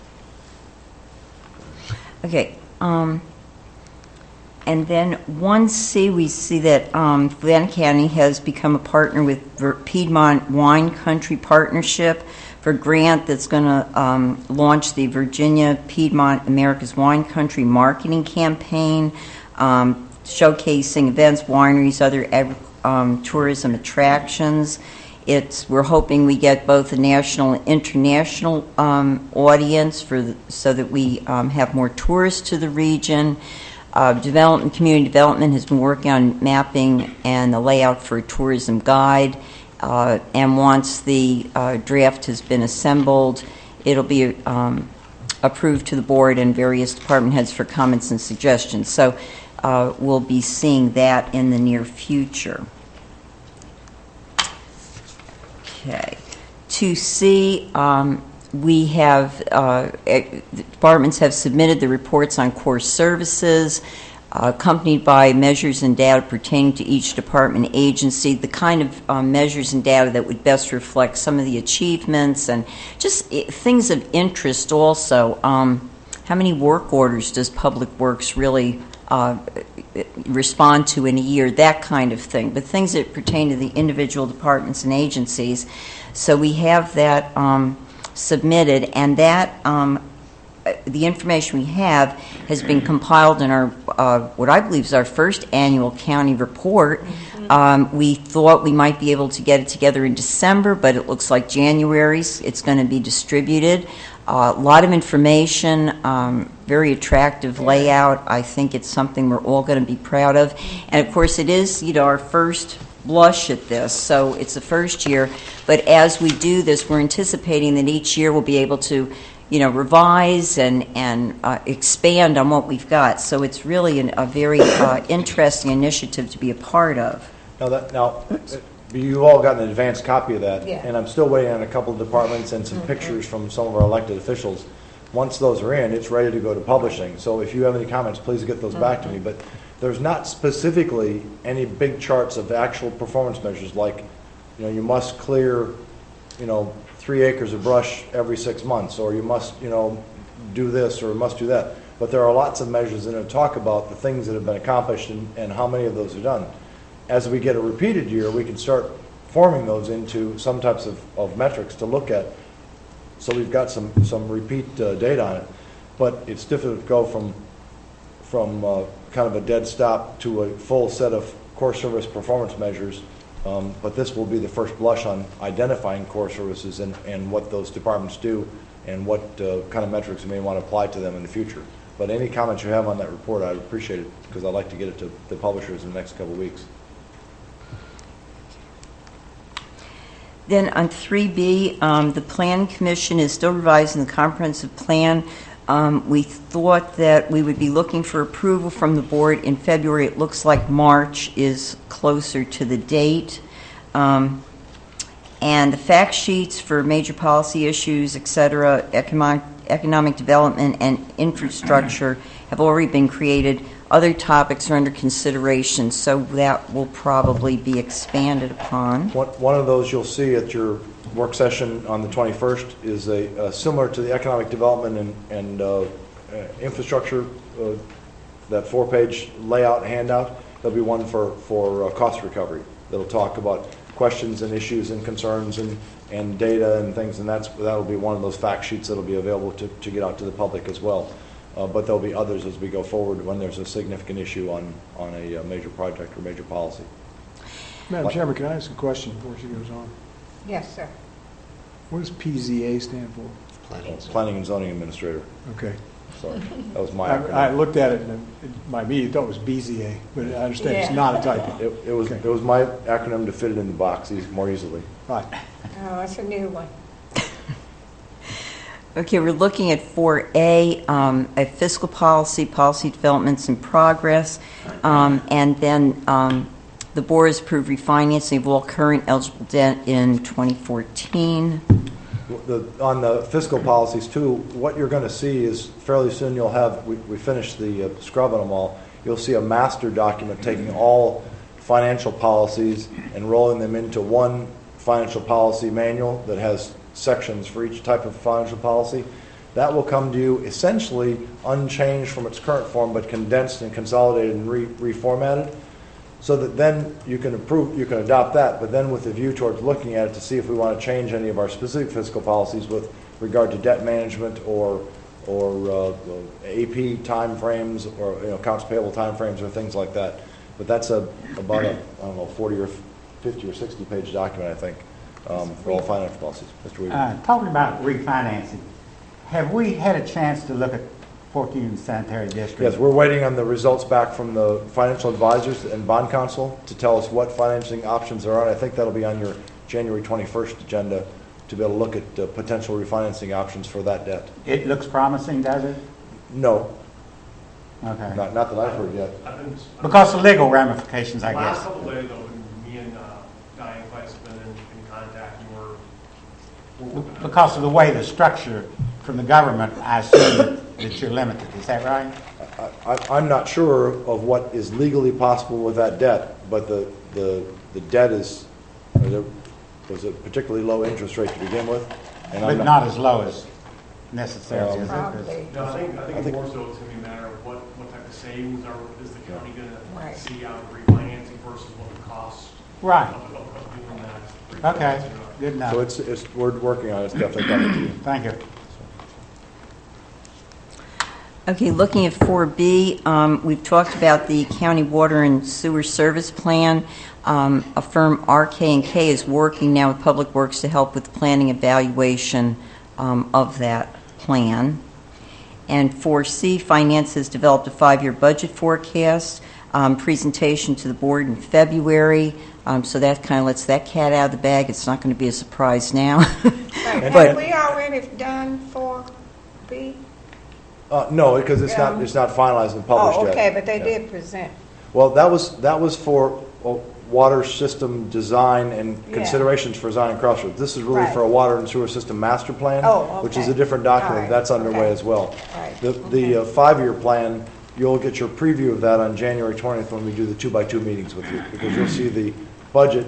Okay. Um, and then one C, we see that um, Fluvanna County has become a partner with Ver- Piedmont Wine Country Partnership for a grant that's going to um, launch the Virginia Piedmont America's Wine Country marketing campaign, um, showcasing events, wineries, other ag- um, tourism attractions. It's we're hoping we get both a national and international um, audience for the, so that we um, have more tourists to the region. Uh, development, community development has been working on mapping and the layout for a tourism guide. Uh, and once the uh, draft has been assembled, it'll be um, approved to the board and various department heads for comments and suggestions. So uh, we'll be seeing that in the near future. Okay. To see, um, we have, uh, the departments have submitted the reports on core services, uh, accompanied by measures and data pertaining to each department agency, the kind of um, measures and data that would best reflect some of the achievements and just uh, things of interest also. Um, how many work orders does Public Works really uh, respond to in a year, that kind of thing, but things that pertain to the individual departments and agencies. So we have that um, submitted, and that um, the information we have has been compiled in our uh, what I believe is our first annual county report. Mm-hmm. Um, we thought we might be able to get it together in December, but it looks like January's it's going to be distributed. A uh, lot of information, um, very attractive layout. I think it's something we're all going to be proud of. And of course, it is, you know, our first blush at this, so it's the first year. But as we do this, we're anticipating that each year we'll be able to, you know, revise and and uh, expand on what we've got. So it's really an, a very uh, interesting initiative to be a part of. Now that now, you all got an advanced copy of that, Yeah. and I'm still waiting on a couple of departments and some mm-hmm. pictures from some of our elected officials. Once those are in, it's ready to go to publishing. So if you have any comments, please get those mm-hmm. back to me. But there's not specifically any big charts of the actual performance measures like, you know, you must clear you know, three acres of brush every six months, or you must, you know, do this or must do that. But there are lots of measures in it that talk about the things that have been accomplished and, and how many of those are done. As we get a repeated year, we can start forming those into some types of, of metrics to look at. So we've got some, some repeat uh, data on it. But it's difficult to go from, from uh, kind of a dead stop to a full set of core service performance measures. Um, but this will be the first blush on identifying core services and, and what those departments do and what uh, kind of metrics we may want to apply to them in the future. But any comments you have on that report, I'd appreciate it, because I'd like to get it to the publishers in the next couple of weeks. Then on three B, um, the Plan Commission is still revising the comprehensive plan. Um, we thought that we would be looking for approval from the board in February. It looks like March is closer to the date. Um, and the fact sheets for major policy issues, et cetera, economic, economic development and infrastructure have already been created. Other topics are under consideration, so that will probably be expanded upon. One, one of those you'll see at your work session on the twenty-first is a uh, similar to the economic development and, and uh, uh, infrastructure, uh, that four-page layout handout. There'll be one for, for uh, cost recovery that'll talk about questions and issues and concerns and, and data and things, and that's, that'll be one of those fact sheets that'll be available to, to get out to the public as well. Uh, but there'll be others as we go forward when there's a significant issue on, on a, a major project or major policy. Madam Chairman, can I ask a question before she goes on? Yes, sir. What does P Z A stand for? Planning. Planning and Zoning Administrator. Okay. Sorry, that was my I, acronym. I looked at it and it, my immediate thought was B Z A, but I understand it's Yeah. not a typo. It, it was Okay. it was my acronym to fit it in the box eas- more easily. Right. Oh, that's a new one. Okay, we're looking at four A, um, a fiscal policy, policy developments in progress, um, and then um, the board has approved refinancing of all current eligible debt in twenty fourteen. The, on the fiscal policies too, what you're going to see is fairly soon you'll have, we, we finished the uh, scrub on them all, you'll see a master document taking all financial policies and rolling them into one financial policy manual that has sections for each type of financial policy. That will come to you essentially unchanged from its current form, but condensed and consolidated and re- reformatted, so that then you can approve, you can adopt that, but then with a view towards looking at it to see if we want to change any of our specific fiscal policies with regard to debt management or or uh, A P timeframes or, you know, accounts payable timeframes or things like that. But that's a about a I don't know forty or fifty or sixty page document, I think, um, for all financial policies. Mister Weaver. Uh, talking about refinancing, have we had a chance to look at fourteen Sanitary District? Yes, we're waiting on the results back from the financial advisors and bond counsel to tell us what financing options there are. And I think that'll be on your January twenty-first agenda to be able to look at uh, potential refinancing options for that debt. It looks promising, does it? No, Okay. not, not that I've heard yet. I've been, Because of legal ramifications, I the last guess. couple of days, though, when me and uh, Diane Weiss have been in, in contact, and we're, we're working on it. Because of the way the structure from the government, I assume that you're limited. Is that right? I, I, I'm not sure of what is legally possible with that debt, but the, the, the debt is, or there was a particularly low interest rate to begin with. And But I'm not as low as necessary, is it? Probably. No, I think, I I think think- more so it's going to be a matter of what, what type of savings are, is the county going Right. to see out of refinancing versus what the cost Right. of, of, of doing that. Okay, refinancing are. good So enough. it's, it's, we're working on it, it's definitely coming to you. Thank you. Okay, looking at four B, um, we've talked about the county water and sewer service plan. Um, a firm R K and K is working now with Public Works to help with the planning evaluation um, of that plan. And four C, Finance has developed a five-year budget forecast, um, presentation to the board in February. Um, so that kind of lets that cat out of the bag. It's not going to be a surprise now. Right. But- Have we already done four B? Uh, no, because it's not, it's not finalized and published Oh, yet. okay, but they Yeah. did present. Well, that was, that was for uh, water system design and Yeah. considerations for Zion Crossroads. This is really Right. for a water and sewer system master plan, Oh, which is okay. a different document. All right. That's underway Okay. as well. Right. The, the uh, five-year plan, you'll get your preview of that on January twentieth when we do the two-by-two meetings with you, because you'll see the budget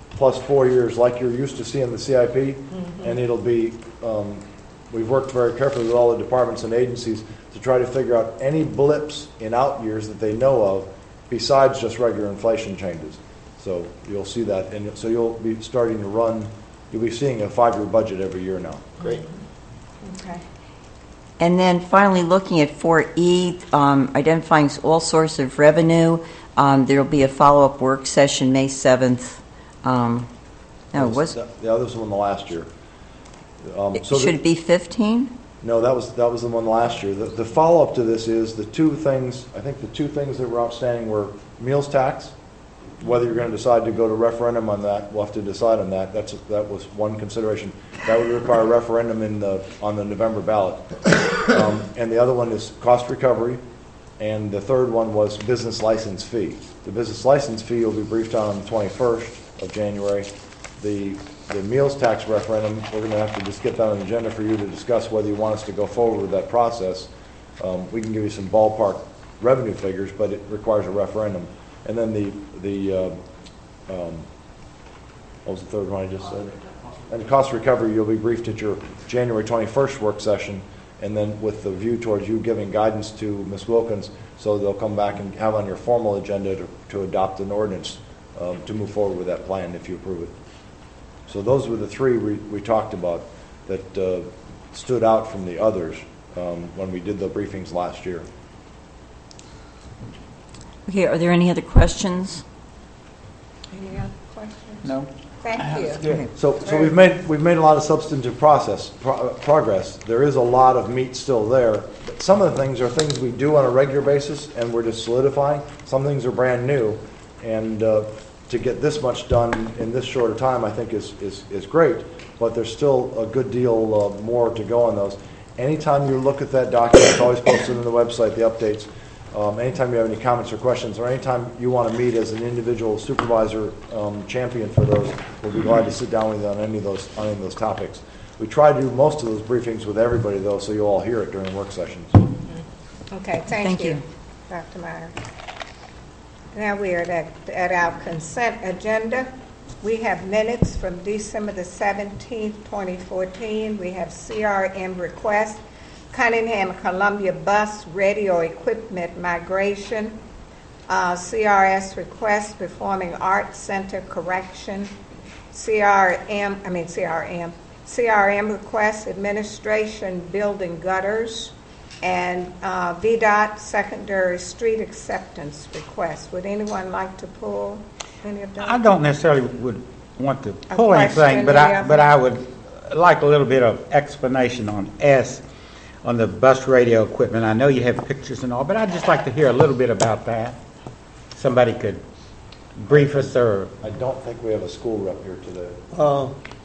plus four years like you're used to seeing the C I P. And it'll be, um, we've worked very carefully with all the departments and agencies to try to figure out any blips in out years that they know of besides just regular inflation changes. So you'll see that, and so you'll be starting to run, you'll be seeing a five-year budget every year now. Great. Okay. And then finally, looking at four E, um, identifying all sources of revenue, um, there will be a follow-up work session May seventh. Um, no, That was, that- Yeah, this was one the last year. Um, it- so the- should it be fifteen? No, that was, that was the one last year. The, the follow-up to this is the two things, I think the two things that were outstanding were meals tax. Whether you're going to decide to go to referendum on that, we'll have to decide on that. That's, that was one consideration. That would require a referendum in the, on the November ballot. Um, and the other one is cost recovery. And the third one was business license fee. The business license fee will be briefed on on the twenty-first of January. The, the meals tax referendum, we're going to have to just get that on the agenda for you to discuss whether you want us to go forward with that process. Um, we can give you some ballpark revenue figures, but it requires a referendum. And then the, the uh, um, what was the third one I just said? And cost recovery, you'll be briefed at your January twenty-first work session, and then with the view towards you giving guidance to Miz Wilkins, so they'll come back and have on your formal agenda to, to adopt an ordinance um, to move forward with that plan if you approve it. So those were the three we, we talked about that uh, stood out from the others um, when we did the briefings last year. Okay, are there any other questions? Any other questions? No? Thank you. Okay. So, so we've made, we've made a lot of substantive process, pro- progress. There is a lot of meat still there. But some of the things are things we do on a regular basis, and we're just solidifying. Some things are brand new. And uh, to get this much done in this short a time, I think is, is, is great. But there's still a good deal uh, more to go on those. Anytime you look at that document, it's always posted on the website, the updates. Um, anytime you have any comments or questions, or anytime you want to meet as an individual supervisor um, champion for those, we'll be glad to sit down with you on any of those on any of those topics. We try to do most of those briefings with everybody, though, so you all hear it during work sessions. Okay, thank Thank you, you. Doctor Meyer. Now we are at, at our consent agenda. We have minutes from December the seventeenth, twenty fourteen. We have C R M request, Cunningham Columbia bus radio equipment migration, uh, C R S request, Performing Arts Center correction, C R M, I mean C R M, C R M request, administration building gutters, and uh, V DOT secondary street acceptance request. Would anyone like to pull any of those? I don't necessarily would want to A pull anything, question, but any I, of but them? I would like a little bit of explanation on S, on the bus radio equipment. I know you have pictures and all, but I'd just like to hear a little bit about that. Somebody could brief us, or I don't think we have a school rep here today. Uh,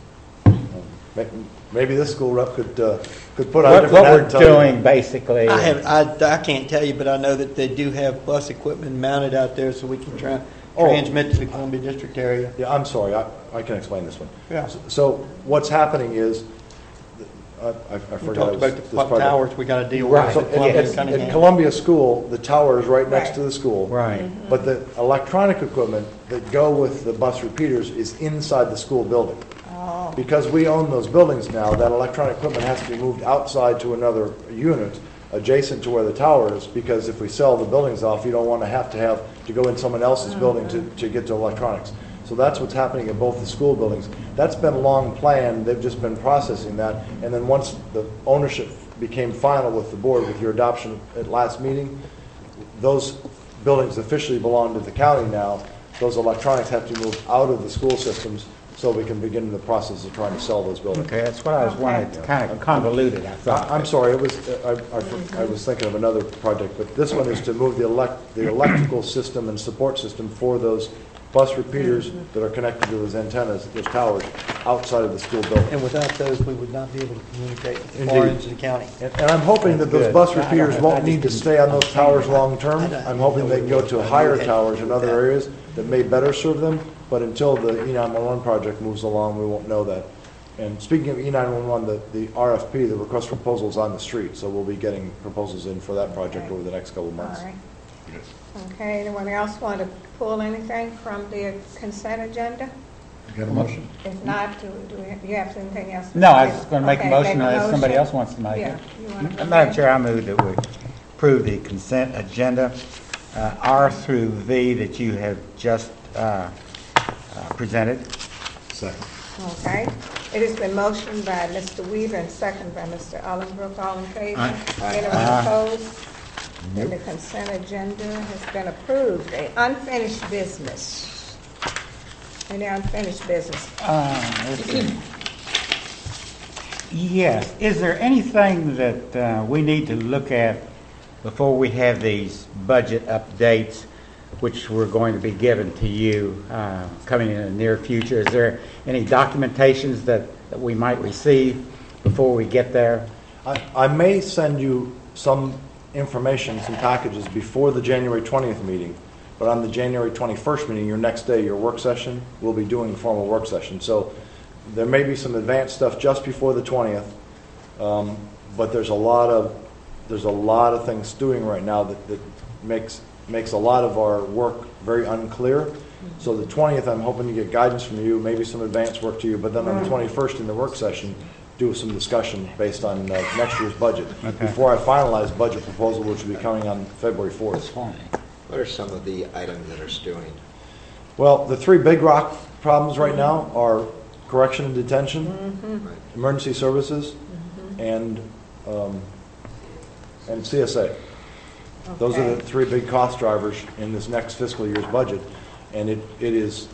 Um, may- Maybe this school rep could uh, could put out a what, different what ad we're and tell you. doing, basically. I have, I, I can't tell you, but I know that they do have bus equipment mounted out there so we can try, Oh. transmit to the Columbia District area. Yeah, I'm sorry, I, I can explain this one. Yeah. So- So what's happening is, I, I I We forgot. talked it was about the this what project. towers we got to deal Right. So with. at- at Columbia and at, at Cunningham. Columbia School, the tower is right next Right. to the school. Right. But the electronic equipment that go with the bus repeaters is inside the school building. Oh, Because we own those buildings now, that electronic equipment has to be moved outside to another unit adjacent to where the tower is, because if we sell the buildings off, you don't want to have to have, to go in someone else's building to, to get to electronics. So that's what's happening at both the school buildings. That's been long planned, they've just been processing that, and then once the ownership became final with the board, with your adoption at last meeting, those buildings officially belong to the county now. Those electronics have to move out of the school systems so we can begin the process of trying to sell those buildings. Okay, that's what I was wanting. It's kind of convoluted, I I- thought. I'm sorry, it was, I, I, I was thinking of another project, but this one is to move the elect, the electrical system and support system for those bus repeaters that are connected to those antennas, those towers, outside of the school building. And without those, we would not be able to communicate with the Indeed. far ends of the county. And, and I'm hoping that those Good. bus I don't repeaters have- I won't just need to didn't stay on those towers long-term. I don't- I'm hoping they can go to higher towers in other areas that may better serve them, but until the E nine one one project moves along, we won't know that. And speaking of E nine one one, the, the R F P, the request for proposal is on the street, so we'll be getting proposals in for that project over the next couple of all months. right. Okay, anyone else want to pull anything from the consent agenda? Got a motion? If not, do do we- do you have anything else? No, I was going to make a Okay, motion make a unless somebody motion. else wants to make Yeah, it. you wanna go Madam ahead? Chair, I move that we approve the consent agenda, uh, R through V that you have just uh, uh, presented. Second. Okay. It has been motioned by Mister Weaver and second by Mister Allenbrook. All in favor? Aye. Anyone Aye. opposed? Then the consent agenda has been approved. A unfinished business. Any unfinished business? Uh, let's see. Yes, is there anything that uh, we need to look at before we have these budget updates, which we're going to be given to you uh, coming in the near future? Is there any documentations that, that we might receive before we get there? I, I may send you some information, some packages before the January twentieth meeting, but on the January twenty-first meeting, your next day, your work session, we'll be doing a formal work session. So there may be some advanced stuff just before the twentieth, um, but there's a lot of there's a lot of things stewing right now that, that makes makes a lot of our work very unclear. So the twentieth, I'm hoping to get guidance from you, maybe some advanced work to you, but then on the twenty-first in the work session, do some discussion based on uh, next year's budget Okay. before I finalize budget proposal, which will be coming on February fourth. What are some of the items that are stewing? Well, the three big rock problems right now are correction and detention, Right. emergency services, and um, and C S A. Those are the Okay. three big cost drivers in this next fiscal year's budget, and it, it is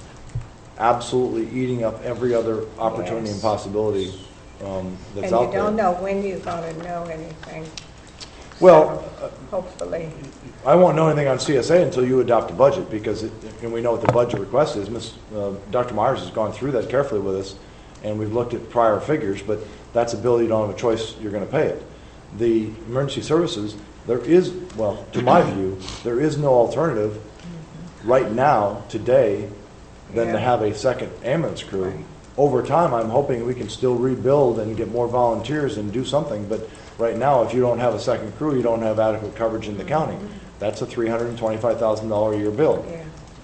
absolutely eating up every other opportunity and Yes. possibility um, that's And out you there. don't know when you're going to know anything. Well, So, hopefully. I won't know anything on C S A until you adopt a budget, because, it, and we know what the budget request is. Miz Uh, Doctor Myers has gone through that carefully with us, and we've looked at prior figures, but that's a bill you don't have a choice, you're going to pay it. The emergency services, there is, well, to my view, there is no alternative right now, today, than to Yeah. have a second ambulance crew. Over time, I'm hoping we can still rebuild and get more volunteers and do something, but right now, if you don't have a second crew, you don't have adequate coverage in the county. That's a three hundred twenty-five thousand dollars a year bill. Yeah.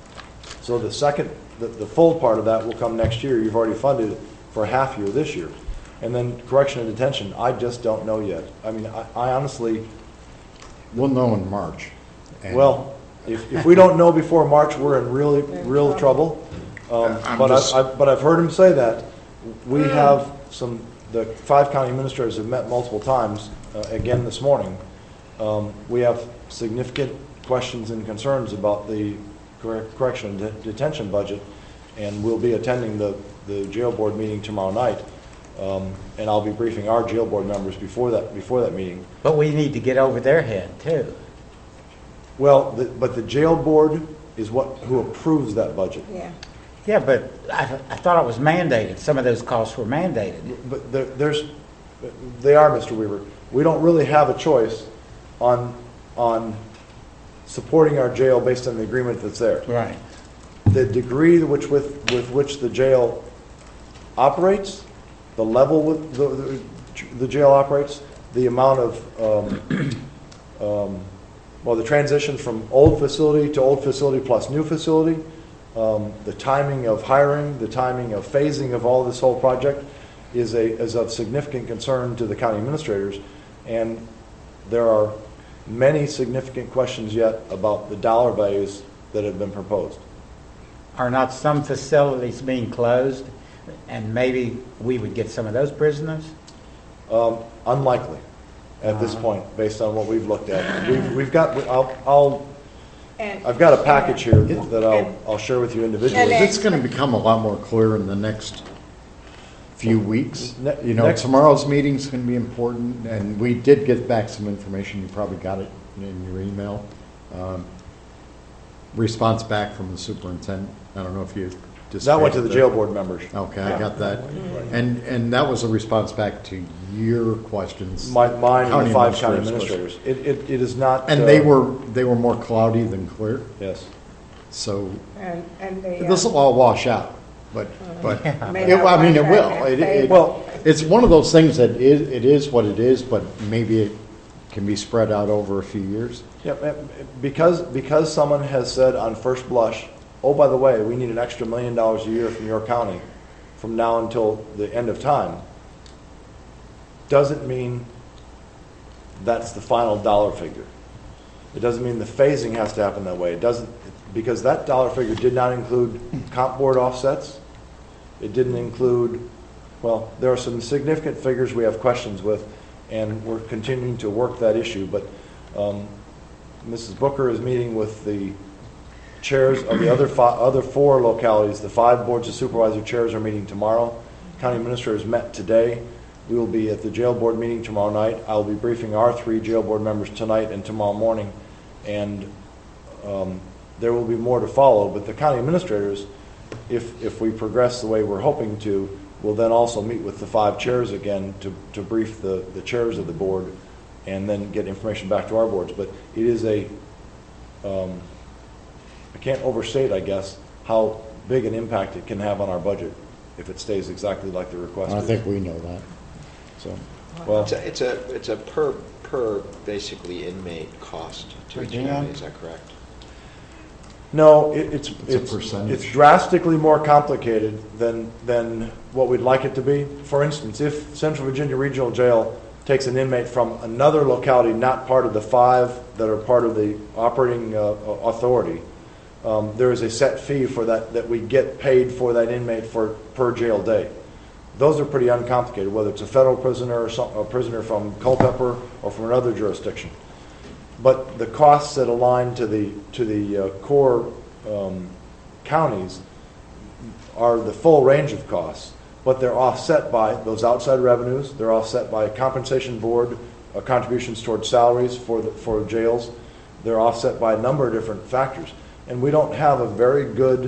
So the second, the, the full part of that will come next year. You've already funded it for a half year this year. And then correction and detention, I just don't know yet. I mean, I, I honestly, We'll know in March. And well, if, if we don't know before March, we're in really, real trouble. Um, I'm but just- I, I, but I've heard him say that. We have some, the five county administrators have met multiple times, uh, again this morning. Um, we have significant questions and concerns about the correc- correction and de- detention budget, and we'll be attending the, the jail board meeting tomorrow night. Um, and I'll be briefing our jail board members before that, before that meeting. But we need to get over their head, too. Well, the, but the jail board is what, who approves that budget. Yeah. Yeah, but I, I thought it was mandated. Some of those costs were mandated. But there, there's, they are, Mister Weaver. We don't really have a choice on, on supporting our jail based on the agreement that's there. Right. The degree which with, with which the jail operates, the level with the, the, the jail operates, the amount of, um, um, well, the transition from old facility to old facility plus new facility, um, the timing of hiring, the timing of phasing of all this whole project is a is of significant concern to the county administrators, and there are many significant questions yet about the dollar values that have been proposed. Are not some facilities being closed? And maybe we would get some of those prisoners? Um, unlikely at this point, based on what we've looked at. We've, we've got, I'll, I'll, And, I've got a package here that I'll, I'll share with you individually. And then- It's going to become a lot more clear in the next few weeks. Ne- You know, next- tomorrow's meeting's going to be important, and we did get back some information. You probably got it in your email. Um, Response back from the superintendent. I don't know if you just. That went to the jail board members. Okay, I got that. And, and that was a response back to your questions. My, mine and the five county administrators' administrators. It, it, it is not. And they uh, were, they were more cloudy than clear, Yes. so and, and the. this will all wash out, but, but, May it- not I mean, it wash out will. in It- their it- Well, It's one of those things that is, it is what it is, but maybe it can be spread out over a few years. yeah, eh, because, because someone has said on first blush oh, by the way, we need an extra million dollars a year from your county from now until the end of time, doesn't mean that's the final dollar figure. It doesn't mean the phasing has to happen that way. It doesn't, because that dollar figure did not include comp board offsets. It didn't include, well, there are some significant figures we have questions with, and we're continuing to work that issue. But um, Missus Booker is meeting with the chairs of the other five, other four localities. The five boards of supervisor chairs are meeting tomorrow. County administrators met today. We will be at the jail board meeting tomorrow night. I'll be briefing our three jail board members tonight and tomorrow morning, and um, there will be more to follow. But the county administrators, if if we progress the way we're hoping to, will then also meet with the five chairs again to, to brief the, the chairs of the board and then get information back to our boards. But it is a, um, I can't overstate, I guess, how big an impact it can have on our budget if it stays exactly like the request I is. think we know that. So, well, It's a, it's a, it's a per, per basically inmate cost to Per each diem? county, is that correct? no, it, it's It's a it's percentage. it's drastically more complicated than than what we'd like it to be. For instance, if Central Virginia Regional Jail takes an inmate from another locality not part of the five that are part of the operating uh, authority, um, there is a set fee for that that we get paid for that inmate for per jail day. Those are pretty uncomplicated, whether it's a federal prisoner or some, a prisoner from Culpeper or from another jurisdiction. But the costs that align to the to the uh, core um, counties are the full range of costs, but they're offset by those outside revenues. They're offset by compensation board uh, contributions towards salaries for the, for jails. They're offset by a number of different factors, and we don't have a very good.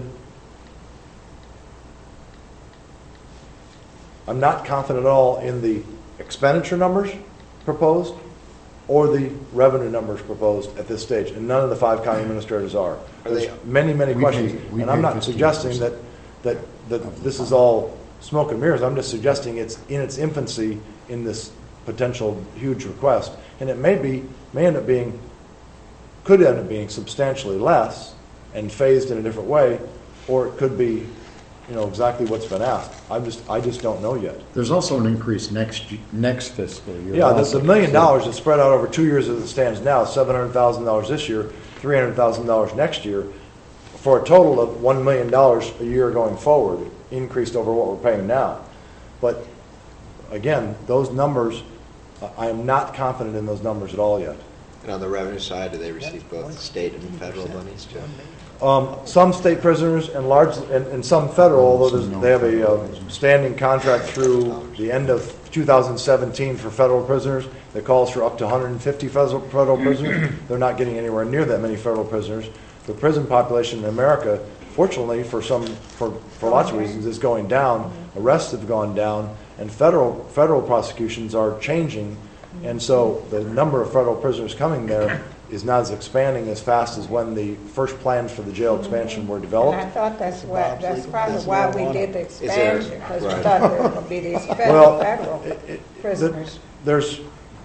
I'm not confident at all in the expenditure numbers proposed or the revenue numbers proposed at this stage, and none of the five county administrators are. Are There's they- many, many We questions, pay- we and I'm pay not fifteen suggesting that, percent. that, that this is all smoke and mirrors. I'm just suggesting it's in its infancy in this potential huge request, and it may be, may end up being, could end up being substantially less and phased in a different way, or it could be, you know, exactly what's been asked. I'm just, I just don't know yet. There's also an increase next, y- next fiscal year. Yeah, the, also. the million dollars is spread out over two years as it stands now, seven hundred thousand dollars this year, three hundred thousand dollars next year, for a total of one million dollars a year going forward, increased over what we're paying now. But again, those numbers, uh, I am not confident in those numbers at all yet. And on the revenue side, do they receive both state and federal monies too? Um, some state prisoners and large, and, and some federal, although there's- they have a uh, standing contract through the end of two thousand seventeen for federal prisoners that calls for up to one hundred fifty federal, federal prisoners. They're not getting anywhere near that many federal prisoners. The prison population in America, fortunately for some, for, for lots of reasons, is going down. Arrests have gone down, and federal federal prosecutions are changing, and so the number of federal prisoners coming there is not as expanding as fast as when the first plans for the jail expansion were And I developed. thought that's what, that's probably That's why we marijuana. did the there- expansion, because we right. thought there were going to be these federal, Well, federal it- it- prisoners. There's,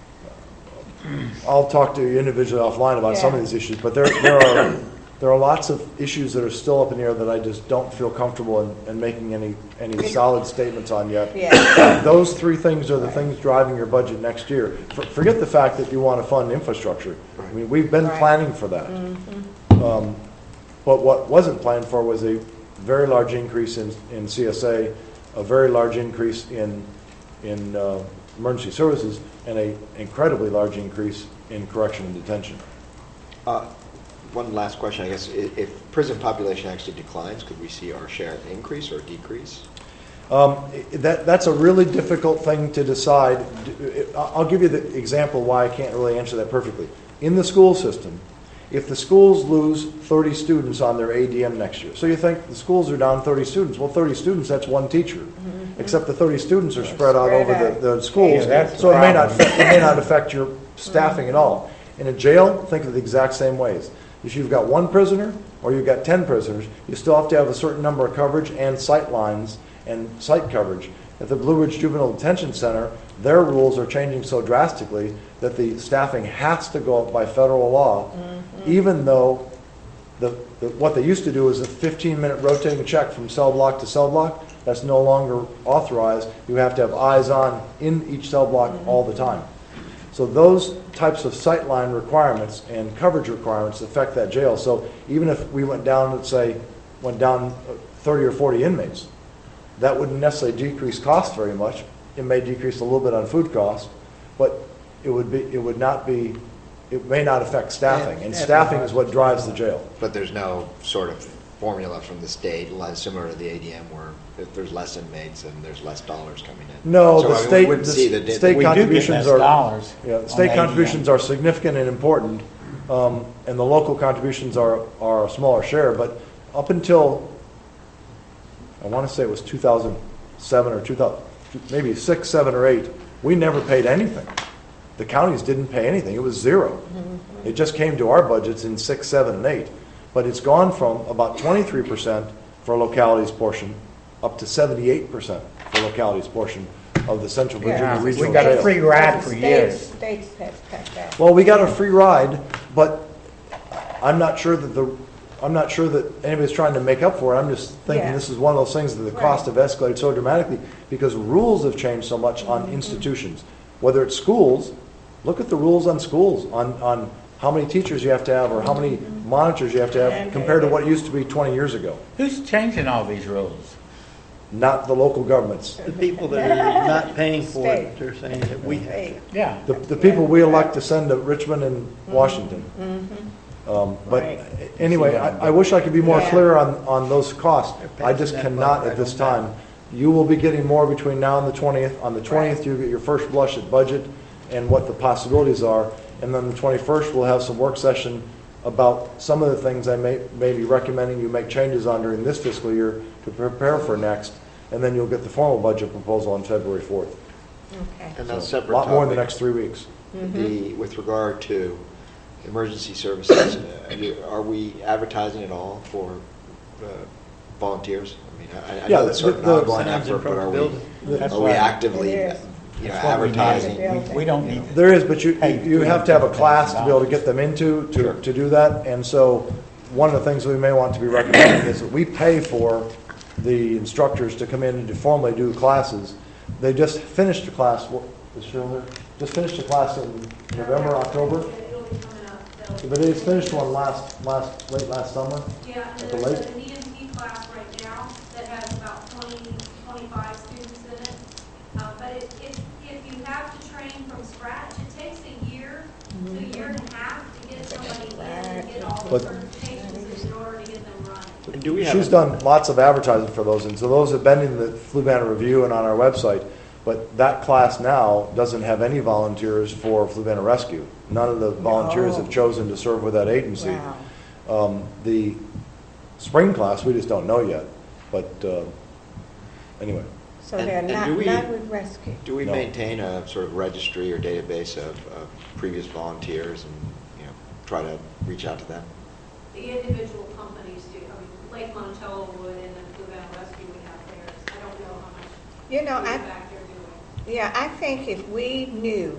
I'll talk to you individually offline about some of Yeah. these issues, but there, there are, there are lots of issues that are still up in the air that I just don't feel comfortable in, in making any, any solid statements on yet. Yeah. Those three things are the things driving your budget next year. For- Forget the fact that you want to fund infrastructure. I mean, we've been Right. planning for that. Um, But what wasn't planned for was a very large increase in, in C S A, a very large increase in, in uh, emergency services, and a incredibly large increase in correction and detention. Uh, One last question, I guess. I- If prison population actually declines, could we see our share increase or decrease? Um, i- That, that's a really difficult thing to decide. D- I- I'll give you the example why I can't really answer that perfectly. In the school system, if the schools lose thirty students on their A D M next year, so you think the schools are down thirty students, well, thirty students, that's one teacher. Except the thirty students are spread out Spread over out. the, the schools, Yeah, that's the so it may not, problem. affect- it may not affect your staffing at all. In a jail, think of it the exact same ways. If you've got one prisoner, or you've got ten prisoners, you still have to have a certain number of coverage and sight lines and site coverage. At the Blue Ridge Juvenile Detention Center, their rules are changing so drastically that the staffing has to go up by federal law, even though the, the, what they used to do is a fifteen-minute rotating check from cell block to cell block. That's no longer authorized. You have to have eyes on in each cell block all the time. So those types of sightline requirements and coverage requirements affect that jail. So even if we went down, let's say, went down thirty or forty inmates, that wouldn't necessarily decrease costs very much. It may decrease a little bit on food costs, but it would be, it would not be, it may not affect staffing. And staffing is what drives the jail. But there's no sort of formula from the state, like similar to the A D M, where if there's less inmates and there's less dollars coming in. No, So the I mean, we state, wouldn't the see the di- state We do get contributions less are, dollars yeah, the on state A D M. contributions are significant and important, um, and the local contributions are, are a smaller share, but up until, I want to say it was two thousand seven or two thousand, maybe six, seven, or eight, we never paid anything. The counties didn't pay anything. It was zero. It just came to our budgets in six, seven, and eight. But it's gone from about twenty-three percent for localities portion up to seventy-eight percent for localities portion of the Central Virginia Yeah, we Regional got a Jail. free ride The for states- years. States have cut that. Well, we got a free ride, but I'm not sure that the, I'm not sure that anybody's trying to make up for it. I'm just thinking Yeah. this is one of those things that the cost have escalated so dramatically because rules have changed so much on Mm-hmm. institutions. Whether it's schools, look at the rules on schools, on, on how many teachers you have to have or how many monitors you have to have compared to what it used to be twenty years ago. Who's changing all these rules? Not the local governments. The people that are not paying for it, they're saying that we have to. Hey, Yeah. The, the people we elect to send to Richmond and Washington. Um, But Right. anyway, I, I wish I could be more Yeah. clear on, on those costs. I just that cannot buck at this right on time. You will be getting more between now and the twentieth. On the twentieth, you get your first blush at budget and what the possibilities are. And then the twenty-first, we'll have some work session about some of the things I may, may be recommending you make changes on during this fiscal year to prepare for next. And then you'll get the formal budget proposal on February fourth. Okay. And that's So, separate a lot more in the topic. next three weeks. The, with regard to emergency services, uh, are you- are we advertising at all for uh, volunteers? I mean, I- I Yeah, know that's sort of the- an the ongoing signs in effort, front but of are the we, building. That's are we right. actively, It is. you know, That's what we need. advertising? We- We don't need. There is, but you, Hey, you have to have a class to be able to get them into, to, Sure. to do that. And so, one of the things we may want to be recommending is that we pay for the instructors to come in and to formally do classes. They just finished a class, what, is Cheryl there? Just finished a class in November, October? But they just finished one last, last, late last summer? Yeah, At and the there's lake? an E M T class right now that has about twenty, twenty-five students in it. Uh, But it- if, if you have to train from scratch, it takes a year to a year and a half to get somebody in and get all the But- certifications in order to get them running. And do we have? She's a- done lots of advertising for those, and so those have been in the Flu Banner Review and on our website. But that class now doesn't have any volunteers for Flu Banner Rescue. None of the volunteers have chosen to serve with that agency. Wow. Um, the spring class, we just don't know yet. But uh, anyway, So And- they're and not, do we- not with rescue. Do we No. maintain a sort of registry or database of, of previous volunteers and, you know, try to reach out to them? The individual companies do, I mean, Lake Monticello would and then Blue Mountain Rescue would have theirs. I don't know how much You know, I, feedback they're doing. yeah, I think if we knew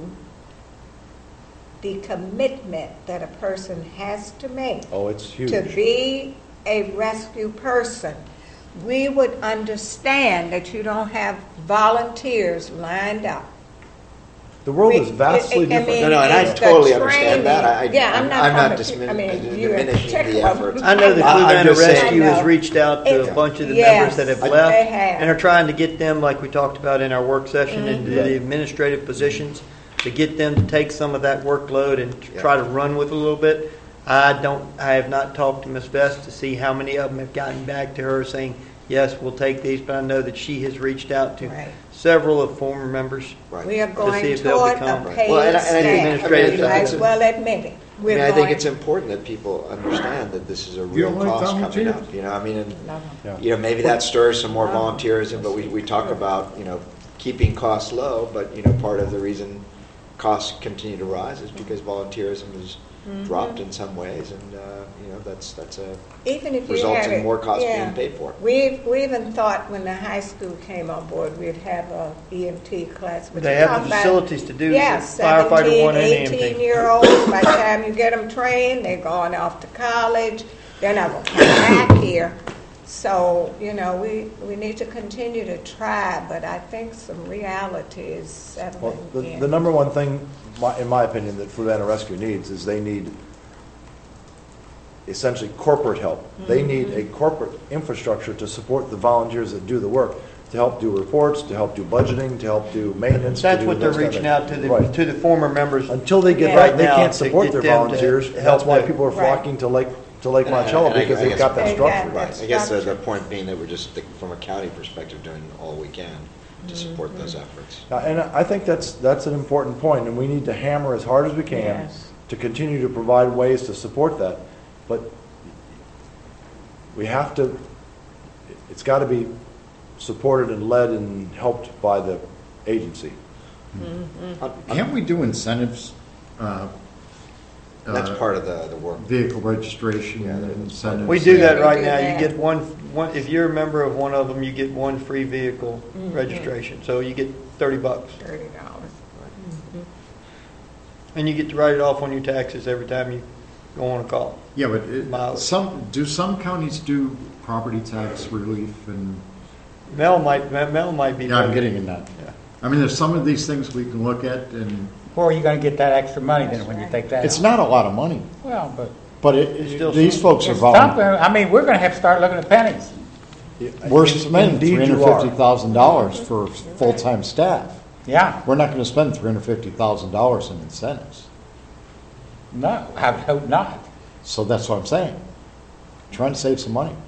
the commitment that a person has to make oh, it's huge. to be a rescue person, we would understand that you don't have volunteers lined up. The world We- is vastly I- I different. mean, No, no, and I it's the totally understand that. I- I- training. Yeah, I'm not I'm not talking to- dismin- I mean, you in diminishing the particular. efforts. I know the I- Blue I'm Banner just saying- Rescue I has know. reached out to a It's- bunch of the yes, members that have they left have. and are trying to get them, like we talked about in our work session, into Mhm. the administrative positions, to get them to take some of that workload and Yeah. try to run with it a little bit. I don't, I have not talked to Miz Vest to see how many of them have gotten back to her saying, yes, we'll take these, but I know that she has reached out to Right. several of former members. Right. We are see going if they'll toward become- a paid Well, and I- and I staff. think administrative You might staff- as well admit it. I We're mean, I think going- it's important that people understand that this is a You real don't like cost coming volunteers? up, you know, I mean, and, Yeah. you know, maybe that stirs some more volunteerism, but we, we talk about, you know, keeping costs low, but, you know, part of the reason costs continue to rise is because volunteerism has dropped in some ways, and, uh, you know, that's, that's a, Even if you results have in it- more costs yeah. being paid for. We've, we even thought when the high school came on board, we'd have a E M T class. but They you're have the talking about- facilities to do Yeah, firefighter one and E M T. seventeen, eighteen-year-olds. By the time you get them trained, they're going off to college. they're not going to come back here. So, you know, we, we need to continue to try, but I think some reality is settling Well, the, in. the number one thing, my- in my opinion, that Fluvanna Rescue needs is they need essentially corporate help. They need a corporate infrastructure to support the volunteers that do the work, to help do reports, to help do budgeting, to help do maintenance. to That's do what they're those kind of reaching things. out to the, Right. to the former members. Until they get, Yeah. right, they Right now, can't to support get their them to volunteers. help That's why them. people are Right. flocking to Lake, to Lake And I- Monticello, and I- because I they've guess- got that They structure. got Right, that I guess the, structure. the point being that we're just, from a county perspective, doing all we can to support those efforts. Uh, And I think that's, that's an important point, and we need to hammer as hard as we can Yes. to continue to provide ways to support that. But we have to, it's got to be supported and led and helped by the agency. Can't we do incentives? uh, That's uh, part of the, the work. Vehicle registration Yeah, that's incentives? We do that We right do now. You that. get one, one, if you're a member of one of them, you get one free vehicle registration. So you get thirty bucks. Thirty dollars. And you get to write it off on your taxes every time you go on a call. Yeah, but it- Mileage. some, do some counties do property tax relief and, Mel might, Mel might be. yeah, I'm better. getting in that. Yeah. I mean, there's some of these things we can look at, and Where are you going to get that extra money then when you take that it's out? not a lot of money, Well, but but It's it, still these some- folks are it's something. volunteering. I mean, we're going to have to start looking at pennies. We're In- spending indeed three you hundred are. fifty thousand dollars for full-time staff. Yeah. We're not going to spend three hundred fifty thousand dollars in incentives. No, I would hope not. So that's what I'm saying. Trying to save some money.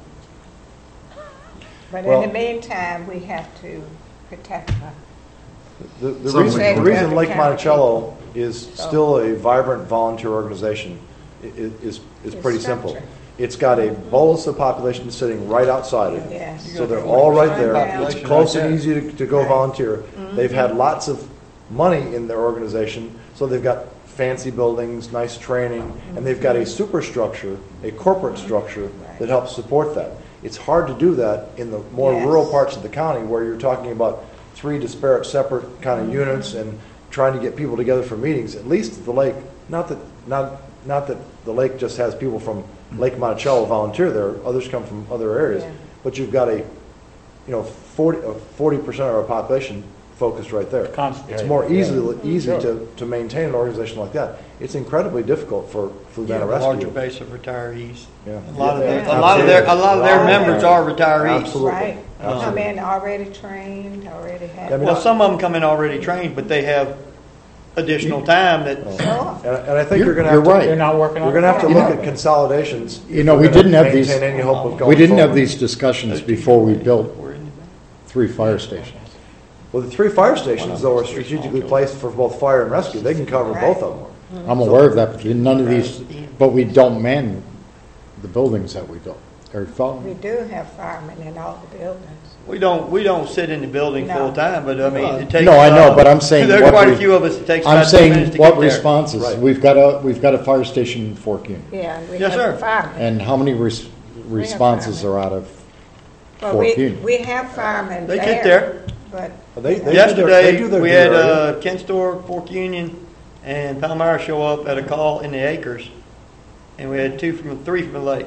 But Well- in the meantime, we have to protect them. The, the Some reason, would- the reason Every Lake county Monticello is So- still a vibrant volunteer organization i- i- is, is It's pretty simple. structured. It's got a bolus of population sitting right outside it. Yes. So they're all right there. Population It's close right and there. easy to, to go Right. volunteer. They've had lots of money in their organization, so they've got fancy buildings, nice training, and they've got a superstructure, a corporate structure that helps support that. It's hard to do that in the more Yes. rural parts of the county where you're talking about three disparate, separate kind of units and trying to get people together for meetings. At least at the lake, not that, not, not that the lake just has people from Lake Monticello volunteer there, others come from other areas. Yeah. But you've got a, you know, forty, uh, forty percent of our population focused right there. Concentrated, It's more yeah. easy, easy Sure. to, to maintain an organization like that. It's incredibly difficult for You Fluvanna have a larger Rescue. base of retirees. Yeah. A lot of their, Yeah. a lot of their, a lot of their Absolutely. members are retirees. Absolutely. Right. Come Absolutely. in already trained, already I have. mean, Well, some of them come in already trained, but they have additional time that, Sure. And, and I think You're- you're gonna you're have to. right. They're not working on You're gonna have to it. look You at know- consolidations. You if know, we're we gonna didn't have these, Maintain any hope of going we didn't have forward. these discussions before we built three fire stations. Well, the three fire stations, though, are strategically placed for both fire and rescue. They can cover both of them. I'm aware of that, but none of these, but we don't man the buildings that we built. Are you following We me? do have firemen in all the buildings. we don't, we don't sit in the building No. full time, but I mean, it takes. No, I know, uh, but I'm saying There are what quite a we- few of us, it takes I'm about ten minutes saying to what get there. responses. Right. We've got a, we've got a fire station in Fork Union. Yeah, and we Yes, have sir. firemen. And how many res- responses are out of Well, Fork we, Union? we have firemen They there. get there. But They, they do their, they Yesterday, do their we due had, area. uh, Ken Store, Fork Union, and Palmyra show up at a call in the acres. And we had two from, three from the lake.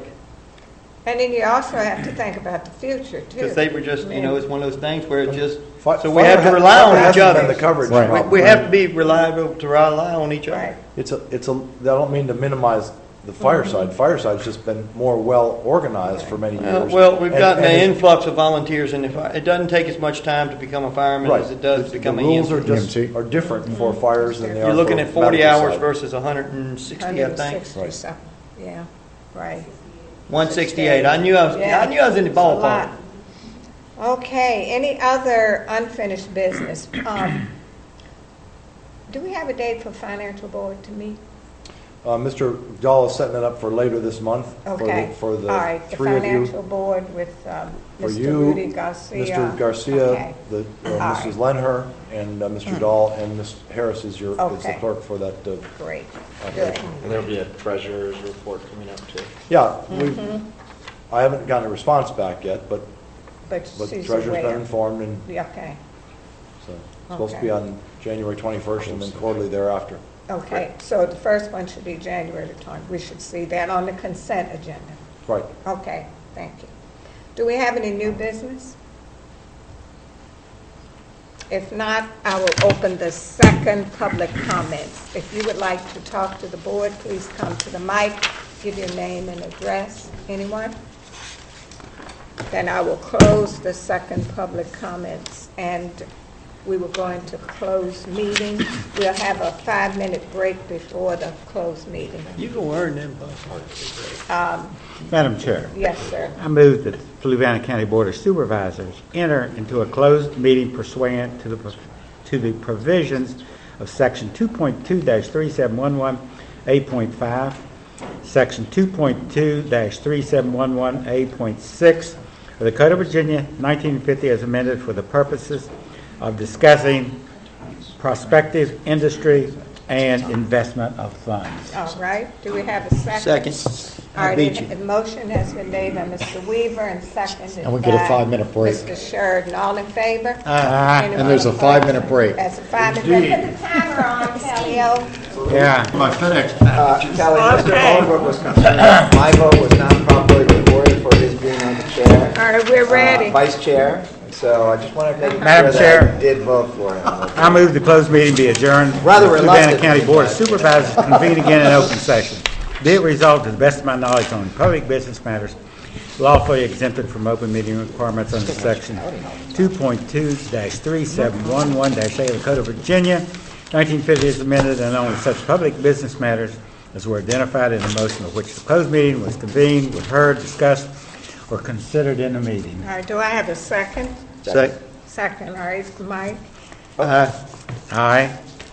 And then you also have to think about the future, too. Because they were just, you know, it's one of those things where it just, Fi- so we fire have to ha- rely fire on each hasn't other. been the coverage Right. We, problem. we have to be reliable to rely on each other. Right. It's a, it's a, I don't mean to minimize the fire side. Fire side's just been more well organized for many Uh, years. Well, we've And- gotten and an it- influx of volunteers, and if, I- it doesn't take as much time to become a fireman Right. as it does to The- become the an rules are E M T. just, E M T. are different for fires than they are You're looking for at forty medical hours side. versus one hundred sixty, I one think. sixty Right. something, yeah, right. one sixty-eight. I knew I was, Yeah. I knew I was in the It's a ballpark. lot. Okay, any other unfinished business? Um, Do we have a date for financial board to meet? Uh, Mister Dahl is setting it up for later this month. for the- Okay. For the All right, the three of you. financial board with um, For Mister you, Rudy Garcia. Mister Garcia, Okay. the, uh, All Missus right. Lenher, and uh, Mister Dahl, and Miz Harris is your, is the Okay. clerk for that. uh, Great, good. And there'll be a treasurer's report coming up too. Yeah, we, I haven't gotten a response back yet, but, But but the she's treasurer's been aware. informed, and Yeah, okay, so it's supposed to Okay. be on January twenty-first and then quarterly thereafter. okay. So the first one should be January the twentieth. We should see that on the consent agenda. Right. Okay, thank you. Do we have any new business? If not, I will open the second public comments. If you would like to talk to the board, please come to the mic, give your name and address. Anyone? Then I will close the second public comments, and we will go into closed meeting. We'll have a five-minute break before the closed meeting. You can earn them both. Um, Madam Chair, Yes, sir. I move that the Fluvanna County Board of Supervisors enter into a closed meeting pursuant to the to the provisions of Section two point two dash three seven one one A point five, Section two point two dash three seven one one A point six of the Code of Virginia nineteen fifty as amended for the purposes of discussing prospective industry and investment of funds. All right. Do we have a second? Second. All I right, beat and you. a motion has been made by Mister Weaver and seconded And we get a by five-minute break. Mister Sheridan. All in favor? Aye. Anyone And there's a opposed? five-minute break. That's a five-minute. Put the timer on, Kelly-O. Yeah. My FedEx Uh, Kelly, Mister Okay. Holbrook was concerned my vote was not properly recorded for his being on the chair. All right, we're uh, ready. Vice chair, so I just wanted to make Madam sure Chair. that I did vote for him. I move the closed meeting be adjourned. Rather The Fluvanna reluctant. County Board of Supervisors convene again in open session. Be it resolved to the best of my knowledge on public business matters lawfully exempted from open meeting requirements under Section two point two dash three seven one one dash A of the Code of Virginia, nineteen fifty is amended, and only such public business matters as were identified in the motion of which the closed meeting was convened, were heard, discussed, or considered in the meeting. All right, do I have a second? Second. Second, all right, Mike Aye. Aye.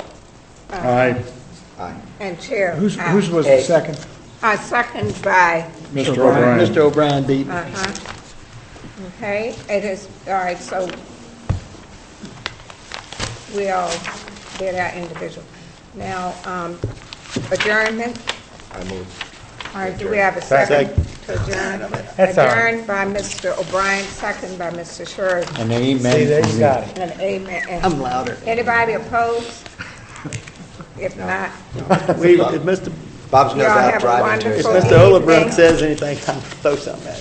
Aye. Aye. and Chair. Who's, Aye. whose was the Hey. second? Uh, second by, Mister O'Brien. Mister O'Brien beat me. uh-huh. Okay, it is, all right, so we all did our individual. Now, um, adjournment. I move. All right, do we have a second to adjourn? That's all right. Adjourned by Mister O'Brien, second by Mister Sheridan. And amen. See, there from you me. got it. And amen. And I'm louder. anybody opposed? If not, We, if Mister Bob's knows Y'all how have to a drive into his. wonderful Mister evening. Olabrook says anything, I'll throw something at him.